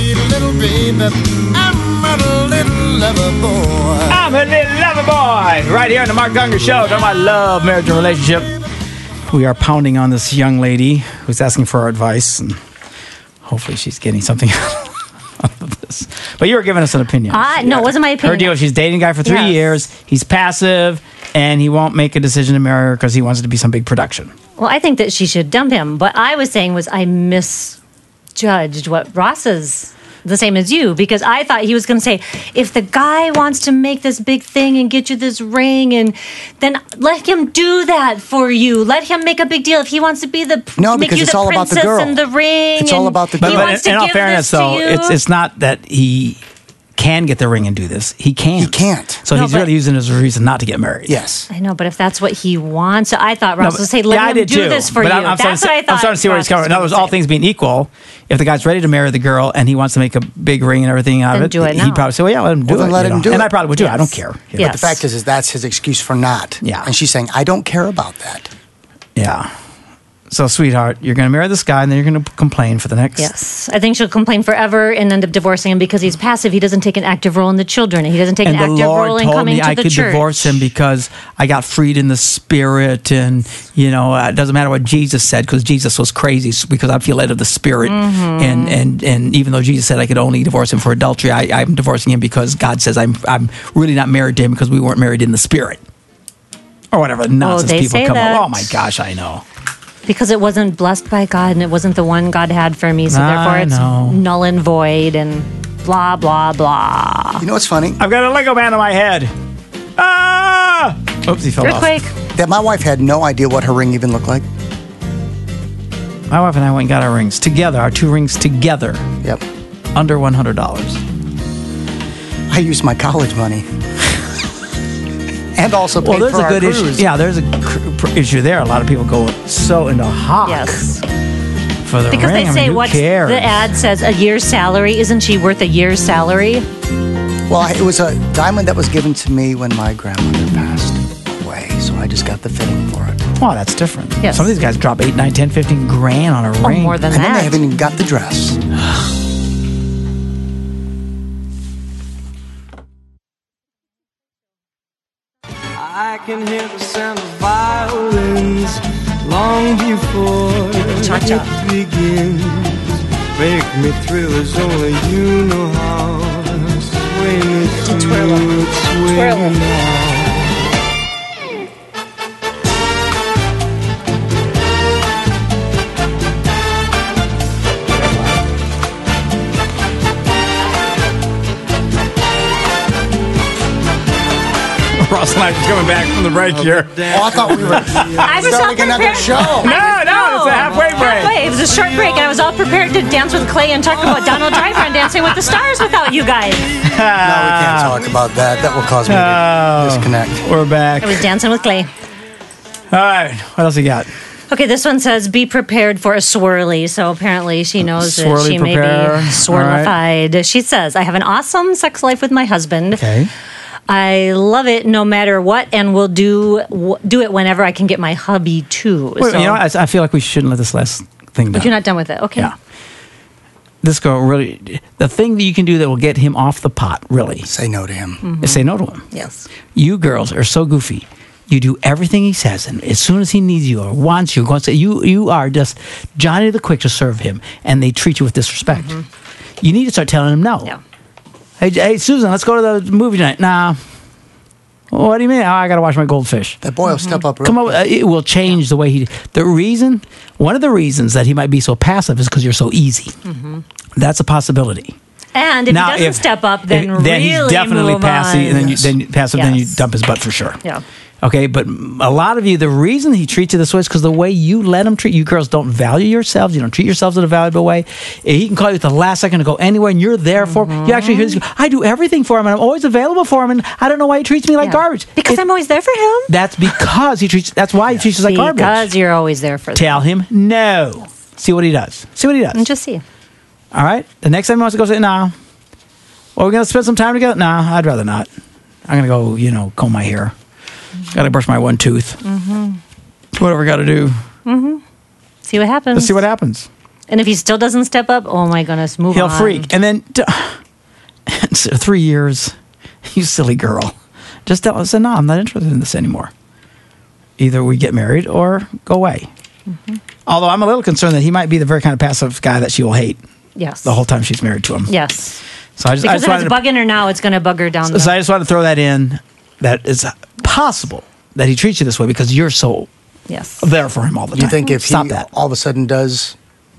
[SPEAKER 2] right here on the Mark Gungor Show, talking about love, marriage, and relationship. We are pounding on this young lady who's asking for our advice, and hopefully she's getting something out of this. But you were giving us an opinion.
[SPEAKER 5] No, it wasn't my opinion.
[SPEAKER 2] Her deal, she's dating a guy for 3 years. He's passive, and he won't make a decision to marry her because he wants it to be some big production.
[SPEAKER 5] Well, I think that she should dump him. What I was saying was I misjudged what Ross's the same as you, because I thought he was going to say, if the guy wants to make this big thing and get you this ring, and then let him do that for you. Let him make a big deal. If he wants to be the make you
[SPEAKER 6] it's
[SPEAKER 5] the
[SPEAKER 6] all about the
[SPEAKER 5] princess
[SPEAKER 6] girl.
[SPEAKER 5] and the ring.
[SPEAKER 6] It's all about the girl.
[SPEAKER 2] But in all fairness, though, it's not that he can get the ring and do this. He can't.
[SPEAKER 6] He can't.
[SPEAKER 2] So he's really using it as a reason not to get married.
[SPEAKER 6] Yes.
[SPEAKER 5] I know, but if that's what he wants, so I thought Ross would say, let him do this for you. That's what I thought.
[SPEAKER 2] I'm starting to see where he's coming. In other words, all things being equal, if the guy's ready to marry the girl and he wants to make a big ring and everything out of it, he'd probably say, well, yeah, let him do it.
[SPEAKER 6] Let him do it.
[SPEAKER 2] And I probably would too. I don't care.
[SPEAKER 6] But the fact is that's his excuse for not.
[SPEAKER 2] Yeah.
[SPEAKER 6] And she's saying, I don't care about that.
[SPEAKER 2] Yeah. So, sweetheart, you're going to marry this guy, and then you're going to complain for the next...
[SPEAKER 5] Yes. I think she'll complain forever and end up divorcing him because he's passive. He doesn't take an active role in the children. He doesn't take an active role in coming to the church. And the Lord told me I could divorce him because I got freed in the spirit, and, it doesn't matter what Jesus said, because Jesus was crazy, because I feel led of the spirit. And even though Jesus said I could only divorce him for adultery, I'm divorcing him because God says I'm really not married to him because we weren't married in the spirit. Or whatever nonsense people come up. Oh, my gosh, I know. Because it wasn't blessed by God and it wasn't the one God had for me. So therefore it's null and void and blah, blah, blah.
[SPEAKER 6] You know what's funny?
[SPEAKER 2] I've got a Lego man on my head. Ah! Oops, he fell off.
[SPEAKER 5] Earthquake.
[SPEAKER 6] That my wife had no idea what her ring even looked like.
[SPEAKER 2] My wife and I went and got our rings together, our 2 rings together.
[SPEAKER 6] Yep.
[SPEAKER 2] Under $100.
[SPEAKER 6] I used my college money. And also paid
[SPEAKER 2] there's
[SPEAKER 6] for
[SPEAKER 2] a good
[SPEAKER 6] our cruise.
[SPEAKER 2] issue. Yeah, there's a issue there. A lot of people go so into hock for the
[SPEAKER 5] because
[SPEAKER 2] ring.
[SPEAKER 5] They say
[SPEAKER 2] cares?
[SPEAKER 5] The ad says a year's salary. Isn't she worth a year's salary?
[SPEAKER 6] Well, it was a diamond that was given to me when my grandmother passed away, so I just got the fitting for it.
[SPEAKER 2] Well, that's different.
[SPEAKER 5] Yes.
[SPEAKER 2] Some of these guys drop 8, 9, 10, 15 grand on a ring.
[SPEAKER 5] More than
[SPEAKER 6] and
[SPEAKER 5] that.
[SPEAKER 6] And then they haven't even got the dress.
[SPEAKER 9] I can hear the sound of violins long before it begins. Make me thrill as only you know how. Swing it through, swing now.
[SPEAKER 2] Ross and I are coming back from the break here.
[SPEAKER 6] Oh, I thought we were
[SPEAKER 5] I was
[SPEAKER 6] starting another show.
[SPEAKER 2] No, it's a halfway break.
[SPEAKER 5] Halfway. It was a short break, and I was all prepared to dance with Clay and talk about Donald Driver and Dancing with the Stars without you guys.
[SPEAKER 6] No, we can't talk about that. That will cause me to disconnect.
[SPEAKER 2] We're back.
[SPEAKER 5] I was dancing with Clay.
[SPEAKER 2] All right, what else you got?
[SPEAKER 5] Okay, this one says, be prepared for a swirly. So apparently she knows that she may be swirlified. Right. She says, I have an awesome sex life with my husband.
[SPEAKER 2] Okay.
[SPEAKER 5] I love it no matter what, and will do it whenever I can get my hubby too.
[SPEAKER 2] Wait, I feel like we shouldn't let this last thing down.
[SPEAKER 5] But you're not done with it. Okay.
[SPEAKER 2] Yeah. This girl really, the thing that you can do that will get him off the pot, really.
[SPEAKER 6] Say no to him.
[SPEAKER 5] Mm-hmm.
[SPEAKER 2] Say no to him.
[SPEAKER 5] Yes.
[SPEAKER 2] You girls are so goofy. You do everything he says, and as soon as he needs you or wants you, you are just Johnny the Quick to serve him, and they treat you with disrespect. Mm-hmm. You need to start telling him no.
[SPEAKER 5] Yeah.
[SPEAKER 2] Hey, Susan, let's go to the movie tonight. Nah. What do you mean? Oh, I got to wash my goldfish.
[SPEAKER 6] That boy will step up.
[SPEAKER 2] Come on, it will change the way he. One of the reasons that he might be so passive is because you're so easy. Mm-hmm. That's a possibility.
[SPEAKER 5] And if he doesn't step up, then really
[SPEAKER 2] he's definitely
[SPEAKER 5] move
[SPEAKER 2] passive,
[SPEAKER 5] on.
[SPEAKER 2] and then you dump his butt for sure.
[SPEAKER 5] Yeah.
[SPEAKER 2] Okay, but a lot of you, the reason he treats you this way is because the way you let him treat you. Girls don't value yourselves. You don't treat yourselves in a valuable way. He can call you at the last second to go anywhere, and you're there for him. You actually hear this, I do everything for him, and I'm always available for him, and I don't know why he treats me like garbage.
[SPEAKER 5] Because I'm always there for him.
[SPEAKER 2] That's because that's why he treats us like garbage.
[SPEAKER 5] Because you're always there for them.
[SPEAKER 2] Tell him no. See what he does.
[SPEAKER 5] And just see.
[SPEAKER 2] All right? The next time he wants to go say, nah. Well, we're going to spend some time together? Nah, I'd rather not. I'm going to go, comb my hair. Got to brush my one tooth. Mm-hmm. Whatever got to do.
[SPEAKER 5] Mm-hmm. See what happens.
[SPEAKER 2] Let's see what happens.
[SPEAKER 5] And if he still doesn't step up, oh my goodness, move on.
[SPEAKER 2] He'll freak. And then 3 years, you silly girl. Just tell us, no, I'm not interested in this anymore. Either we get married or go away. Mm-hmm. Although I'm a little concerned that he might be the very kind of passive guy that she will hate.
[SPEAKER 5] Yes.
[SPEAKER 2] The whole time she's married to him.
[SPEAKER 5] Yes.
[SPEAKER 2] So
[SPEAKER 5] because if it's bugging her now, it's going to bug her down.
[SPEAKER 2] So I just want to throw that in. That it's possible that he treats you this way because you're so there for him all the time.
[SPEAKER 6] You think if
[SPEAKER 2] Stop
[SPEAKER 6] he
[SPEAKER 2] that.
[SPEAKER 6] all of a sudden does,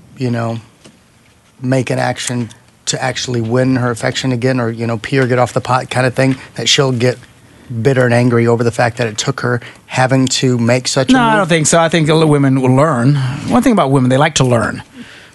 [SPEAKER 6] make an action to actually win her affection again, or pee or get off the pot kind of thing, that she'll get bitter and angry over the fact that it took her having to make such a move?
[SPEAKER 2] I don't think so. I think women will learn. One thing about women, they like to learn.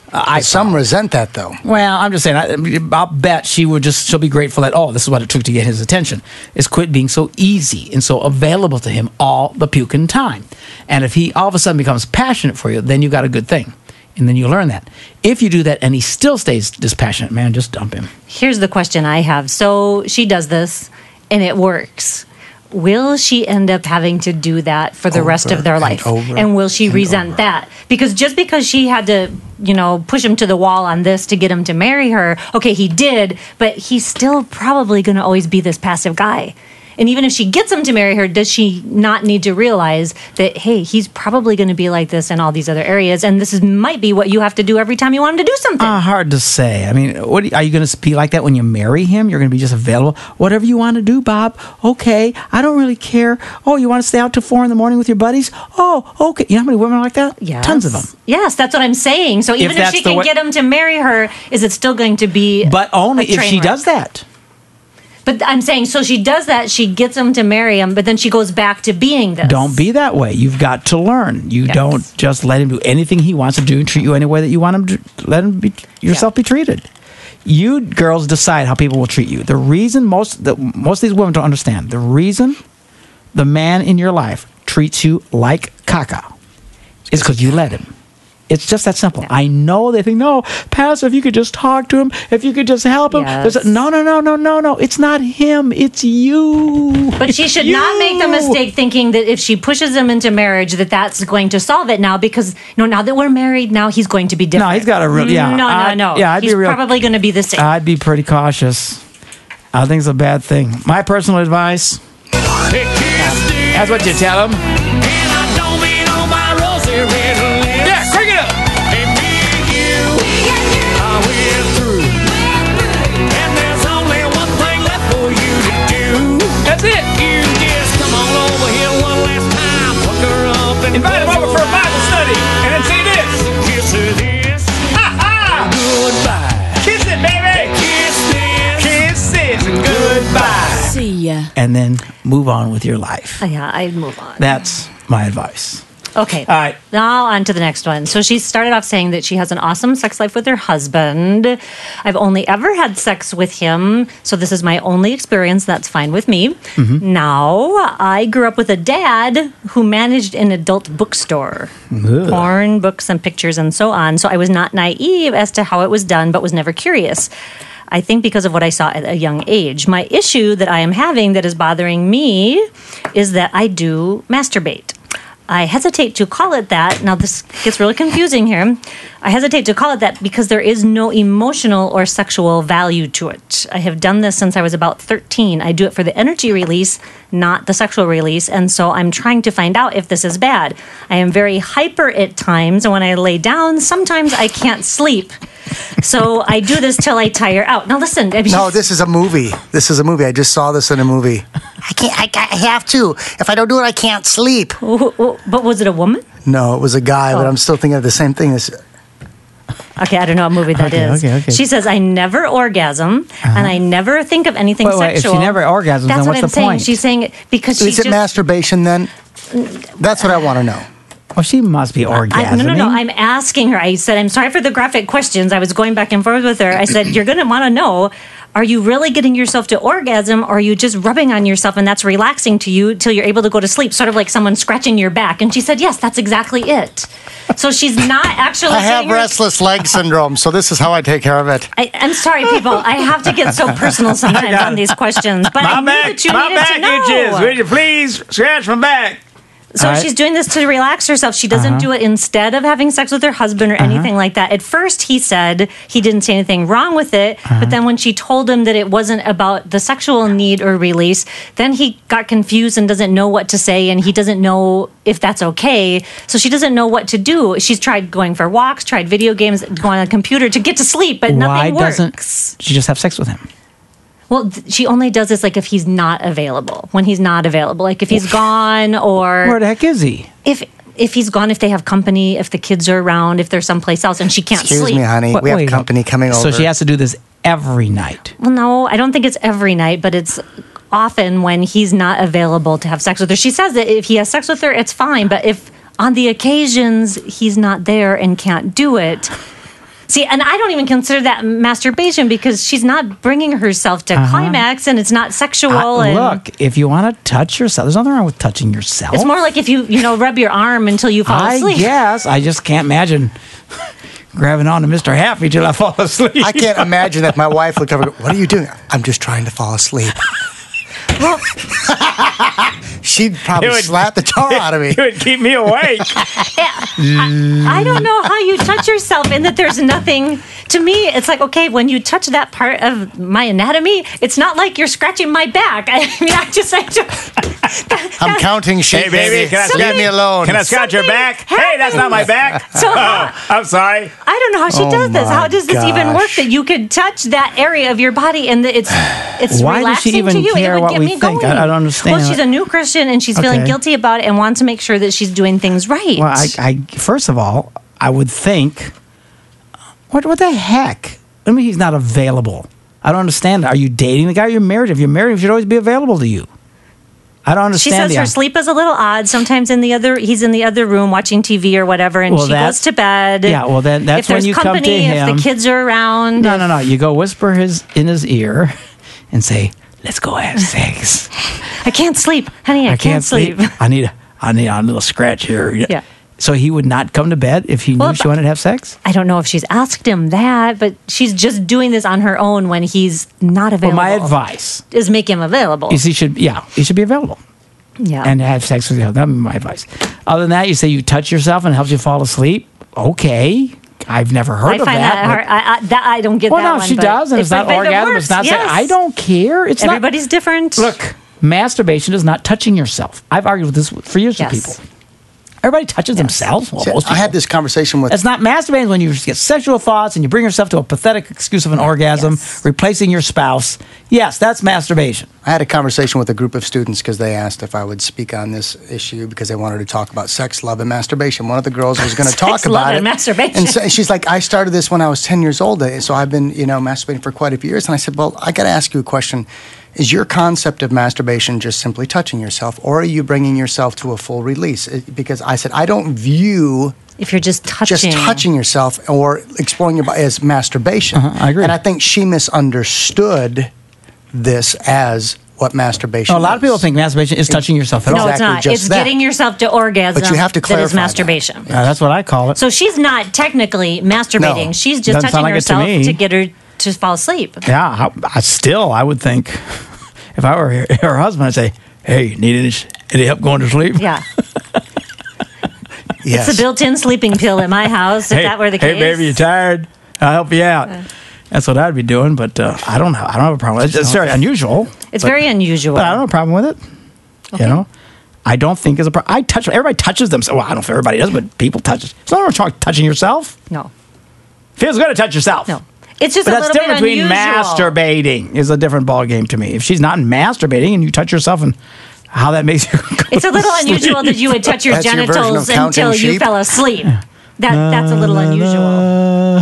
[SPEAKER 6] Some resent that, though.
[SPEAKER 2] Well, I'm just saying, I'll bet she'll be grateful that, this is what it took to get his attention, is quit being so easy and so available to him all the puking time. And if he all of a sudden becomes passionate for you, then you got a good thing. And then you learn that. If you do that and he still stays dispassionate, man, just dump him.
[SPEAKER 5] Here's the question I have. So she does this, and it works. Will she end up having to do that for the rest of their life? And will she resent that? Because just because she had to, push him to the wall on this to get him to marry her, okay, he did, but he's still probably going to always be this passive guy. And even if she gets him to marry her, does she not need to realize that, hey, he's probably going to be like this in all these other areas, and this might be what you have to do every time you want him to do something?
[SPEAKER 2] Hard to say. I mean, are you going to be like that when you marry him? You're going to be just available? Whatever you want to do, Bob. Okay, I don't really care. Oh, you want to stay out till 4 a.m. with your buddies? Oh, okay. You know how many women are like that?
[SPEAKER 5] Yes.
[SPEAKER 2] Tons of them.
[SPEAKER 5] Yes, that's what I'm saying. So even if she can get him to marry her, is it still going to be
[SPEAKER 2] But only if she does that.
[SPEAKER 5] But I'm saying, so she does that, she gets him to marry him, but then she goes back to being this.
[SPEAKER 2] Don't be that way. You've got to learn. You don't just let him do anything he wants to do and treat you any way that you want him to. Let him be yourself be treated. You girls decide how people will treat you. The reason most of these women don't understand, the reason the man in your life treats you like caca is because you let him. It's just that simple. Yeah. I know they think, no, Pastor, if you could just talk to him, if you could just help him.
[SPEAKER 5] Yes.
[SPEAKER 2] No. It's not him. It's you.
[SPEAKER 5] But she should not make the mistake thinking that if she pushes him into marriage, that's going to solve it now because, now that we're married, now he's going to be different.
[SPEAKER 2] No, he's got a real,
[SPEAKER 5] No.
[SPEAKER 2] Yeah,
[SPEAKER 5] he's probably going to be the same.
[SPEAKER 2] I'd be pretty cautious. I think it's a bad thing. My personal advice, that's what you tell him. Yeah, crank it up. And me and you we're through. And there's only one thing left for you to do. That's it. You just come on over here one last time. Hook her up and invite him over for a Bible study. And then say this. Kiss her this. Ha-ha. Goodbye. Kiss it, baby. Kiss this. Kiss this. Goodbye.
[SPEAKER 10] See ya.
[SPEAKER 2] And then move on with your life.
[SPEAKER 5] Yeah, I'd move on.
[SPEAKER 2] That's my advice.
[SPEAKER 5] Okay.
[SPEAKER 2] All right.
[SPEAKER 5] Now on to the next one. So she started off saying that she has an awesome sex life with her husband. I've only ever had sex with him, so this is my only experience. That's fine with me. Mm-hmm. Now, I grew up with a dad who managed an adult bookstore. Ugh. Porn, books, and pictures, and so on. So I was not naive as to how it was done, but was never curious. I think because of what I saw at a young age. My issue that I am having that is bothering me is that I do masturbate. I hesitate to call it that. Now, this gets really confusing here. I hesitate to call it that because there is no emotional or sexual value to it. I have done this since I was about 13. I do it for the energy release, not the sexual release, and so I'm trying to find out if this is bad. I am very hyper at times, and when I lay down, sometimes I can't sleep. So I do this till I tire out. Now, listen.
[SPEAKER 6] No, this is a movie. I just saw this in a movie. I have to. If I don't do it, I can't sleep.
[SPEAKER 5] But was it a woman?
[SPEAKER 6] No, it was a guy, but I'm still thinking of the same thing.
[SPEAKER 5] Okay, I don't know what movie that is. Okay. She says, I never orgasm, and I never think of anything sexual.
[SPEAKER 2] If she never orgasms, then what's the point?
[SPEAKER 5] She's saying because she's
[SPEAKER 6] Is it masturbation then? That's what I want to know.
[SPEAKER 2] Well, she must be orgasming.
[SPEAKER 5] No. I'm asking her. I said, I'm sorry for the graphic questions. I was going back and forth with her. I said, you're going to want to know, are you really getting yourself to orgasm, or are you just rubbing on yourself and that's relaxing to you till you're able to go to sleep, sort of like someone scratching your back? And she said, yes, that's exactly it. So she's not actually
[SPEAKER 6] I have restless leg syndrome, so this is how I take care of it.
[SPEAKER 5] I'm sorry, people. I have to get so personal sometimes on these questions. But I knew that you needed to know.
[SPEAKER 2] Itches. Would you please scratch my back?
[SPEAKER 5] So she's doing this to relax herself. She doesn't do it instead of having sex with her husband or anything like that. At first, he said he didn't see anything wrong with it. But then when she told him that it wasn't about the sexual need or release, then he got confused and doesn't know what to say. And he doesn't know if that's okay. So she doesn't know what to do. She's tried going for walks, tried video games, going on the computer to get to sleep, but nothing works. Why doesn't
[SPEAKER 2] she just have sex with him?
[SPEAKER 5] Well, she only does this like if he's not available. When he's not available, like if he's gone or
[SPEAKER 2] where the heck is he?
[SPEAKER 5] If he's gone, if they have company, if the kids are around, if they're someplace else, and she can't sleep.
[SPEAKER 6] Excuse me, honey. We have company coming over.
[SPEAKER 2] So she has to do this every night.
[SPEAKER 5] Well, no, I don't think it's every night, but it's often when he's not available to have sex with her. She says that if he has sex with her, it's fine, but if on the occasions he's not there and can't do it. See, and I don't even consider that masturbation because she's not bringing herself to climax and it's not sexual.
[SPEAKER 2] Look, if you want to touch yourself, there's nothing wrong with touching yourself.
[SPEAKER 5] It's more like if you rub your arm until you fall asleep.
[SPEAKER 2] I guess. I just can't imagine grabbing on to Mr. Happy till I fall asleep.
[SPEAKER 6] I can't imagine that my wife looked over and go, what are you doing? I'm just trying to fall asleep.
[SPEAKER 5] Well,
[SPEAKER 6] she'd probably slap the tar out of me.
[SPEAKER 2] It would keep me awake.
[SPEAKER 5] I don't know how you touch yourself in that there's nothing. To me, it's like, okay, when you touch that part of my anatomy, it's not like you're scratching my back. I mean,
[SPEAKER 6] I'm counting sheep,
[SPEAKER 2] hey, baby.
[SPEAKER 6] Leave me alone.
[SPEAKER 2] Can I scratch your back?
[SPEAKER 5] Happens.
[SPEAKER 2] Hey, that's not my back.
[SPEAKER 5] So,
[SPEAKER 2] I'm sorry.
[SPEAKER 5] I don't know how she does this. How does this even work that you could touch that area of your body and that it's
[SPEAKER 2] Why does she
[SPEAKER 5] relaxing
[SPEAKER 2] even
[SPEAKER 5] to you?
[SPEAKER 2] care
[SPEAKER 5] It would
[SPEAKER 2] what
[SPEAKER 5] get
[SPEAKER 2] we
[SPEAKER 5] me
[SPEAKER 2] think?
[SPEAKER 5] going.
[SPEAKER 2] I don't understand.
[SPEAKER 5] Well, she's a new Christian and she's feeling guilty about it and wants to make sure that she's doing things right.
[SPEAKER 2] Well, I first of all, I would think, what the heck? I mean, he's not available. I don't understand. Are you dating the guy? You're married. If you're married, he should always be available to you. I don't understand.
[SPEAKER 5] She says her sleep is a little odd. Sometimes he's in the other room watching TV or whatever, and she goes to bed.
[SPEAKER 2] Yeah, well, then that's when you come to him.
[SPEAKER 5] If the kids are around.
[SPEAKER 2] No. You go whisper in his ear and say, "Let's go have sex."
[SPEAKER 5] I can't sleep, honey. I can't sleep.
[SPEAKER 2] I need a little scratch here.
[SPEAKER 5] Yeah.
[SPEAKER 2] So he would not come to bed if he knew she wanted to have sex?
[SPEAKER 5] I don't know if she's asked him that, but she's just doing this on her own when he's not available.
[SPEAKER 2] Well, my advice
[SPEAKER 5] is make him available.
[SPEAKER 2] He should be available.
[SPEAKER 5] Yeah.
[SPEAKER 2] And have sex with you. That would be my advice. Other than that, you say you touch yourself and it helps you fall asleep. Okay. I've never heard of that.
[SPEAKER 5] I find that I don't get that one.
[SPEAKER 2] Well, no, she does, and it's not orgasm. It's not saying, I don't care. It's
[SPEAKER 5] everybody's different.
[SPEAKER 2] Look, masturbation is not touching yourself. I've argued with this for years with people. Everybody touches themselves. Well, most people.
[SPEAKER 6] I had this conversation with...
[SPEAKER 2] It's not masturbating when you get sexual thoughts and you bring yourself to a pathetic excuse of an orgasm, replacing your spouse. Yes, that's masturbation.
[SPEAKER 6] I had a conversation with a group of students because they asked if I would speak on this issue because they wanted to talk about sex, love, and masturbation. One of the girls was going to talk about
[SPEAKER 5] love,
[SPEAKER 6] it.
[SPEAKER 5] And masturbation.
[SPEAKER 6] And so she's like, I started this when I was 10 years old, so I've been, masturbating for quite a few years. And I said, well, I got to ask you a question. Is your concept of masturbation just simply touching yourself, or are you bringing yourself to a full release? Because I said, I don't view...
[SPEAKER 5] If you're just touching
[SPEAKER 6] yourself or exploring your body as masturbation.
[SPEAKER 2] I agree.
[SPEAKER 6] And I think she misunderstood this as what masturbation is.
[SPEAKER 2] A lot of people think masturbation is touching yourself at all.
[SPEAKER 5] No, it's not. It's getting yourself to orgasm.
[SPEAKER 6] But you have to clarify
[SPEAKER 5] that is masturbation.
[SPEAKER 2] That's what I call it.
[SPEAKER 5] So she's not technically masturbating.
[SPEAKER 6] No.
[SPEAKER 5] She's just
[SPEAKER 2] Doesn't
[SPEAKER 5] touching
[SPEAKER 2] like
[SPEAKER 5] herself
[SPEAKER 2] to
[SPEAKER 5] to get her to fall asleep.
[SPEAKER 2] Yeah, I would think, if I were her husband, I'd say, hey, need any help going to sleep?
[SPEAKER 5] Yeah.
[SPEAKER 6] Yes.
[SPEAKER 5] It's a built-in sleeping pill at my house, if that were the case.
[SPEAKER 2] Hey, baby, you tired? I'll help you out. That's what I'd be doing, but I don't have a problem with it. It's very unusual.
[SPEAKER 5] It's very unusual.
[SPEAKER 2] But I don't have a problem with it. Okay. I don't think it's a problem. Everybody touches themselves. Well, I don't know if everybody does, but people touch it. It's not wrong with touching yourself.
[SPEAKER 5] No.
[SPEAKER 2] Feels good to touch yourself.
[SPEAKER 5] No. It's just
[SPEAKER 2] but
[SPEAKER 5] a little
[SPEAKER 2] that's different
[SPEAKER 5] bit unusual.
[SPEAKER 2] between masturbating is a different ballgame to me. If she's not masturbating and you touch yourself and how that makes you
[SPEAKER 5] It's a little unusual that you would touch your genitals until you fell asleep. That's a little unusual.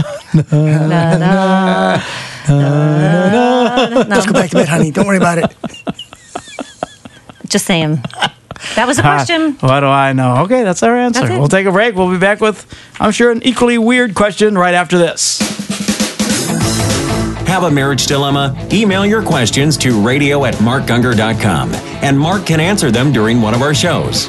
[SPEAKER 6] Let's go back to bed, honey. Don't worry about it.
[SPEAKER 5] Just saying. That was a question.
[SPEAKER 2] What do I know? Okay, that's our answer.
[SPEAKER 5] That's it.
[SPEAKER 2] We'll take a break. We'll be back with, I'm sure, an equally weird question right after this.
[SPEAKER 1] Have a marriage dilemma? Email your questions to radio@markgungor.com, and Mark can answer them during one of our shows.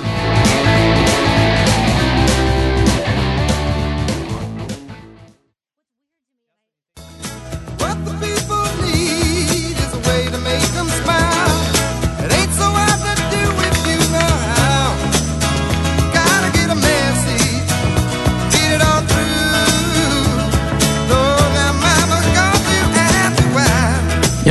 [SPEAKER 8] What the people need is a way to make them smile. It ain't so hard to do if you know how.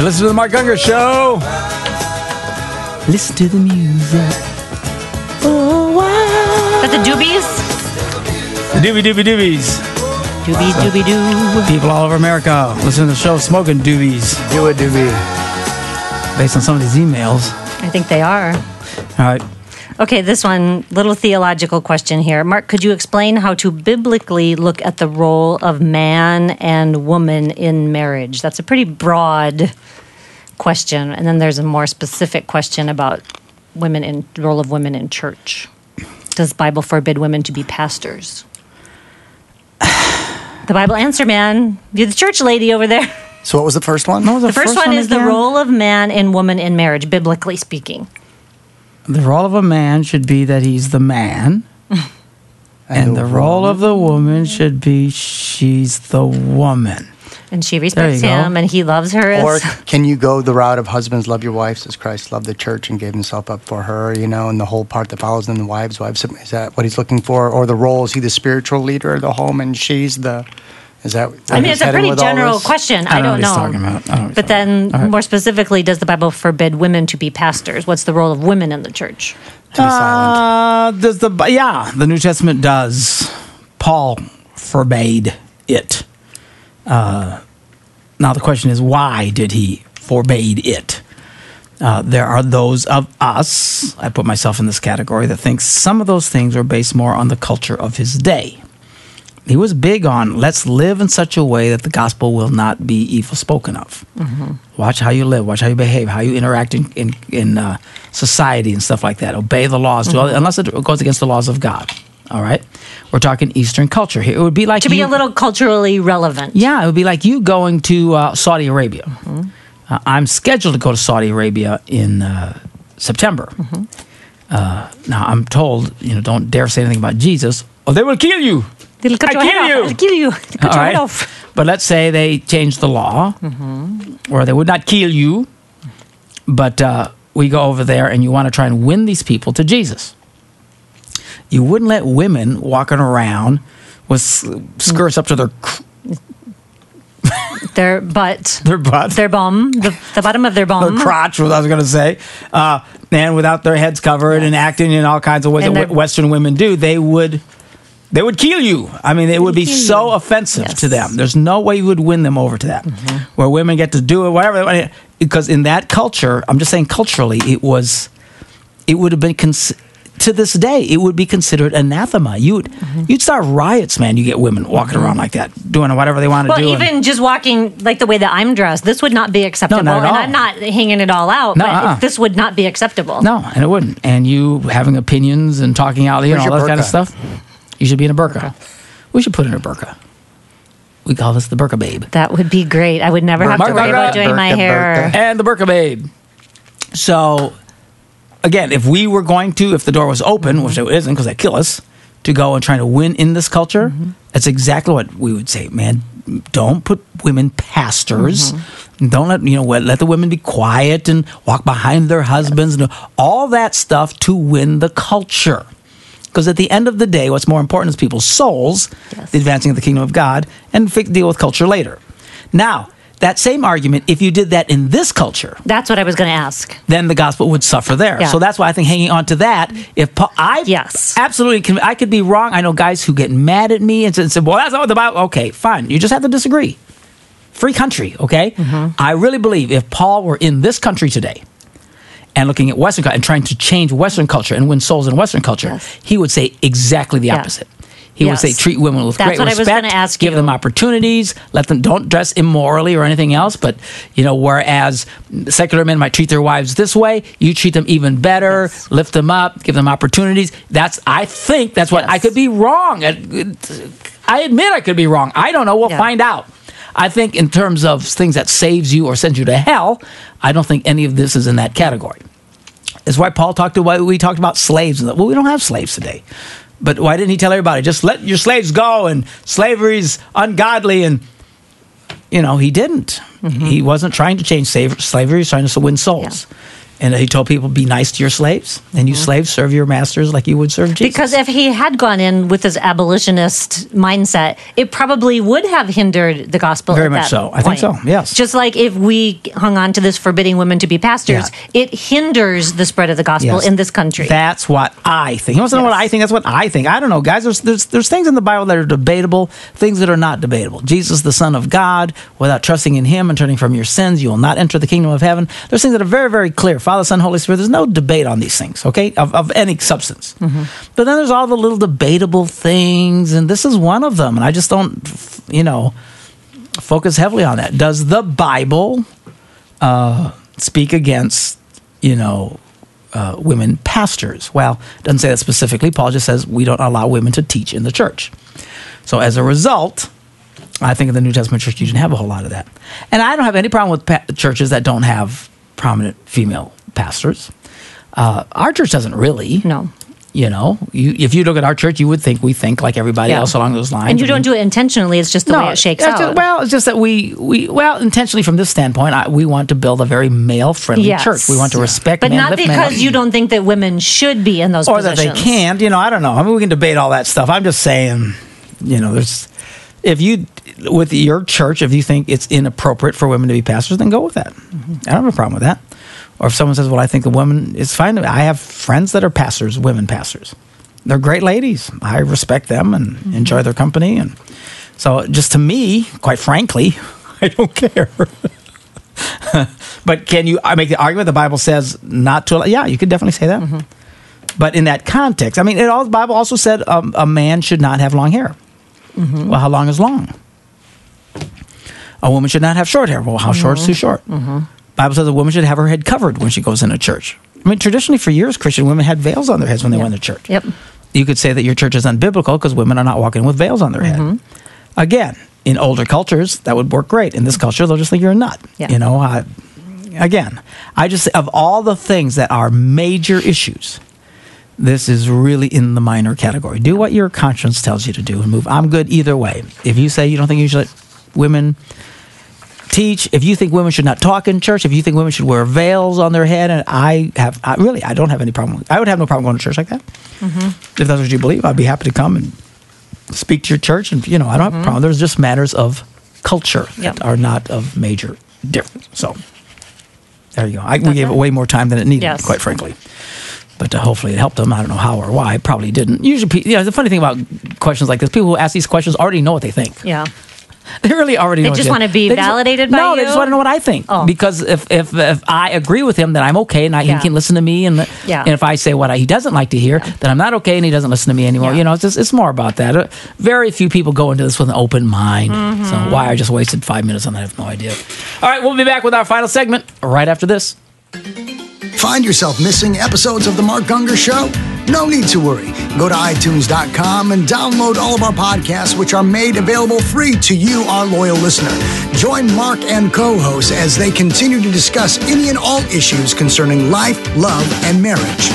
[SPEAKER 2] listen to the Mark Gungor Show. Listen to the music. Oh, wow.
[SPEAKER 5] But the Doobies?
[SPEAKER 2] The Doobies.
[SPEAKER 5] Doobie.
[SPEAKER 2] People all over America listen to the show smoking doobies.
[SPEAKER 6] Do it, doobie.
[SPEAKER 2] Based on some of these emails.
[SPEAKER 5] I think they are.
[SPEAKER 2] All right.
[SPEAKER 5] Okay, this one, little theological question here. Mark, could you explain how to biblically look at the role of man and woman in marriage? That's a pretty broad question. And then there's a more specific question about the role of women in church. Does the Bible forbid women to be pastors? The Bible answer, man. You're the church lady over there.
[SPEAKER 6] So what was the first one?
[SPEAKER 5] The first one is the role of man and woman in marriage, biblically speaking.
[SPEAKER 2] The role of a man should be that he's the man. And the role of the woman should be she's the woman.
[SPEAKER 5] And she respects him and he loves her.
[SPEAKER 6] Or can you go the route of husbands love your wives as Christ loved the church and gave himself up for her, and the whole part that follows in the wives, is that what he's looking for? Or the role, is he the spiritual leader of the home and she's the... Is that?
[SPEAKER 5] It's a pretty general question. I don't know.
[SPEAKER 2] What he's talking about.
[SPEAKER 5] But then, more specifically, does the Bible forbid women to be pastors? What's the role of women in the church?
[SPEAKER 2] The New Testament does. Paul forbade it. Now the question is, why did he forbade it? There are those of us, I put myself in this category, that think some of those things are based more on the culture of his day. He was big on, let's live in such a way that the gospel will not be evil spoken of. Mm-hmm. Watch how you live, watch how you behave, how you interact in society and stuff like that. Obey the laws, unless it goes against the laws of God. All right? We're talking Eastern culture here. It would be like
[SPEAKER 5] to be a little culturally relevant.
[SPEAKER 2] Yeah, it would be like you going to Saudi Arabia. Mm-hmm. I'm scheduled to go to Saudi Arabia in September. Mm-hmm. Now, I'm told, don't dare say anything about Jesus, or they will kill you.
[SPEAKER 5] They'll cut your head off. They'll kill you. Cut your head off.
[SPEAKER 2] But let's say they changed the law, or they would not kill you, but we go over there and you want to try and win these people to Jesus. You wouldn't let women walking around with skirts up to
[SPEAKER 5] their butt.
[SPEAKER 2] Their butt.
[SPEAKER 5] Their bum. The bottom of their bum.
[SPEAKER 2] Their crotch, what I was going to say. And without their heads covered and acting in all kinds of ways that Western women do, they would kill you. I mean, it would be so offensive to them. There's no way you would win them over to that. Mm-hmm. Where women get to do it, whatever they want. Because in that culture, I'm just saying culturally, it would have been... to this day, it would be considered anathema. You'd start riots, man. You get women walking around like that, doing whatever they want to do.
[SPEAKER 5] Well, even just walking like the way that I'm dressed, this would not be acceptable.
[SPEAKER 2] No, not at all.
[SPEAKER 5] And I'm not hanging it all out, but this would not be acceptable.
[SPEAKER 2] No, and it wouldn't. And you having opinions and talking out, all that kind of stuff, you should be in a burqa. We should put in a burqa. We call this the burqa babe.
[SPEAKER 5] That would be great. I would never have to worry about doing my hair.
[SPEAKER 2] And the burqa babe. So... Again, if we were going to, if the door was open, which it isn't because they kill us, to go and try to win in this culture, that's exactly what we would say, man. Don't put women pastors. Don't let the women be quiet and walk behind their husbands and all that stuff to win the culture. Because at the end of the day, what's more important is people's souls, the advancing of the kingdom of God, and deal with culture later. Now, that same argument, if you did that in this culture... That's what I was going to ask. Then the gospel would suffer there. Yeah. So that's why I think hanging on to that, absolutely, I could be wrong. I know guys who get mad at me and say, well, that's not what the Bible... Okay, fine. You just have to disagree. Free country, okay? I really believe if Paul were in this country today and looking at Western culture and trying to change Western culture and win souls in Western culture, he would say exactly the opposite. He would say, treat women with great respect. That's what I was going to ask you. Give them opportunities. Let them, don't dress immorally or anything else. But, whereas secular men might treat their wives this way, you treat them even better, lift them up, give them opportunities. I think that's what, I could be wrong. I admit I could be wrong. I don't know. We'll find out. I think in terms of things that saves you or sends you to hell, I don't think any of this is in that category. That's why Paul we talked about slaves. Well, we don't have slaves today. But why didn't he tell everybody, just let your slaves go and slavery's ungodly? And, he didn't. He wasn't trying to change slavery. He was trying to win souls. And he told people, be nice to your slaves, and you slaves serve your masters like you would serve Jesus.
[SPEAKER 5] Because if he had gone in with his abolitionist mindset, it probably would have hindered the gospel.
[SPEAKER 2] Very
[SPEAKER 5] at
[SPEAKER 2] much
[SPEAKER 5] that
[SPEAKER 2] so. I think
[SPEAKER 5] point.
[SPEAKER 2] so, yes.
[SPEAKER 5] Just like if we hung on to this forbidding women to be pastors, it hinders the spread of the gospel in this country.
[SPEAKER 2] That's what I think. You want to know what I think? That's what I think. I don't know, guys. There's things in the Bible that are debatable, things that are not debatable. Jesus, the Son of God, without trusting in him and turning from your sins, you will not enter the kingdom of heaven. There's things that are very, very clear. Father, Son, Holy Spirit, there's no debate on these things, okay, of any substance. But then there's all the little debatable things, and this is one of them, and I just don't, focus heavily on that. Does the Bible speak against, women pastors? Well, it doesn't say that specifically. Paul just says we don't allow women to teach in the church. So as a result, I think in the New Testament church, you didn't have a whole lot of that. And I don't have any problem with churches that don't have prominent female pastors. Our church doesn't really.
[SPEAKER 5] No.
[SPEAKER 2] If you look at our church, you would think we think like everybody else along those lines.
[SPEAKER 5] And you don't do it intentionally. It's just the way it shakes out.
[SPEAKER 2] It's just that we intentionally from this standpoint, we want to build a very male-friendly church. We want to respect men.
[SPEAKER 5] But not because you don't think that women should be in those positions.
[SPEAKER 2] Or that they can't. I don't know. I mean, we can debate all that stuff. I'm just saying, if you, with your church, if you think it's inappropriate for women to be pastors, then go with that. I don't have a problem with that. Or if someone says, well, I think a woman is fine. I have friends that are pastors, women pastors. They're great ladies. I respect them and enjoy their company. And so just to me, quite frankly, I don't care. But I make the argument the Bible says not to allow? Yeah, you could definitely say that. But in that context, I mean, the Bible also said a man should not have long hair. Well, how long is long? A woman should not have short hair. Well, how short is too short? Bible says a woman should have her head covered when she goes into church. I mean, traditionally for years, Christian women had veils on their heads when they went to church. You could say that your church is unbiblical because women are not walking with veils on their head. Again, in older cultures, that would work great. In this culture, they'll just think you're a nut. Again, I just, of all the things that are major issues, this is really in the minor category. Do what your conscience tells you to do and move. I'm good either way. If you say you don't think you should let women teach, if you think women should not talk in church, if you think women should wear veils on their head, and I don't have any problem. I would have no problem going to church like that. If that's what you believe, I'd be happy to come and speak to your church. And I don't have a problem. There's just matters of culture that are not of major difference. So there you go. We gave it way more time than it needed, quite frankly. But hopefully it helped them. I don't know how or why. It probably didn't. Usually, the funny thing about questions like this, people who ask these questions already know what they think. They really already know.
[SPEAKER 5] They just want to be validated by you?
[SPEAKER 2] No, they just want to know what I think. Because if I agree with him, then I'm okay, and he can listen to me. And if I say what he doesn't like to hear, then I'm not okay, and he doesn't listen to me anymore. It's more about that. Very few people go into this with an open mind. So why I just wasted 5 minutes on that, I have no idea. All right, we'll be back with our final segment right after this.
[SPEAKER 7] Find yourself missing episodes of The Mark Gungor Show? No need to worry. Go to iTunes.com and download all of our podcasts, which are made available free to you, our loyal listener. Join Mark and co-hosts as they continue to discuss any and all issues concerning life, love, and marriage.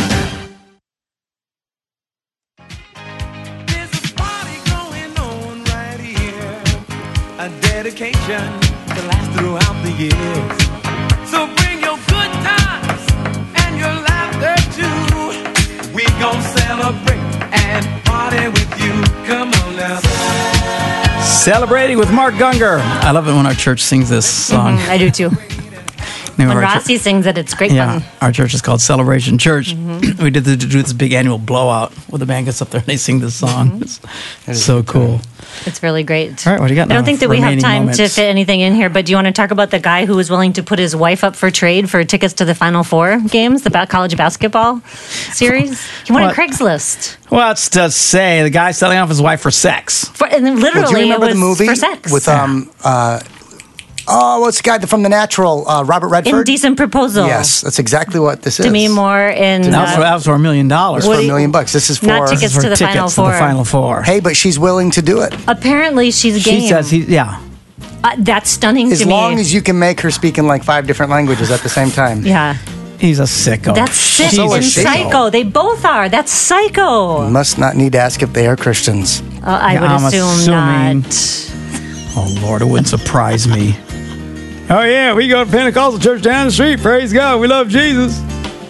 [SPEAKER 9] There's a party going on right here, a dedication to last throughout the years. So bring your good times and your laughter too. We gon' celebrate and party with you. Come on now.
[SPEAKER 2] Celebrating with Mark Gungor. I love it when our church sings this song.
[SPEAKER 5] I do too. When Rossi sings it, it's great fun.
[SPEAKER 2] Our church is called Celebration Church. We did do this big annual blowout where the band gets up there and they sing this song. It's so cool.
[SPEAKER 5] It's really great.
[SPEAKER 2] All right, what do you got now?
[SPEAKER 5] I don't think that we have time
[SPEAKER 2] moments
[SPEAKER 5] to fit anything in here, but do you want to talk about the guy who was willing to put his wife up for trade for tickets to the Final Four games, the college basketball series? He wanted Craigslist.
[SPEAKER 2] Well, it's to say the guy selling off his wife for sex.
[SPEAKER 5] And then literally,
[SPEAKER 6] do you remember
[SPEAKER 5] it was
[SPEAKER 6] the movie
[SPEAKER 5] for sex.
[SPEAKER 6] with what's the guy from The Natural? Robert Redford?
[SPEAKER 5] Indecent Proposal.
[SPEAKER 6] Yes, that's exactly what this is.
[SPEAKER 5] Demi Moore in...
[SPEAKER 2] That was for $1 million.
[SPEAKER 6] It's for $1 million. This is for...
[SPEAKER 5] Not tickets to the Final Four.
[SPEAKER 2] Final Four.
[SPEAKER 6] Hey, but she's willing to do it.
[SPEAKER 5] Apparently, she's game.
[SPEAKER 2] She says
[SPEAKER 5] that's stunning to me.
[SPEAKER 6] As long as you can make her speak in like 5 different languages at the same time.
[SPEAKER 5] Yeah.
[SPEAKER 2] He's a sicko.
[SPEAKER 5] That's sick and psycho. They both are. That's psycho.
[SPEAKER 6] You must not need to ask if they are Christians.
[SPEAKER 5] I would assume not.
[SPEAKER 2] Oh, Lord, it wouldn't surprise me. Oh, yeah, we go to Pentecostal church down the street. Praise God. We love Jesus.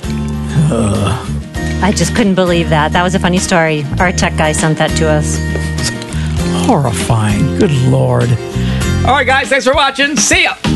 [SPEAKER 5] I just couldn't believe that. That was a funny story. Our tech guy sent that to us.
[SPEAKER 2] Horrifying. Good Lord. All right, guys. Thanks for watching. See ya.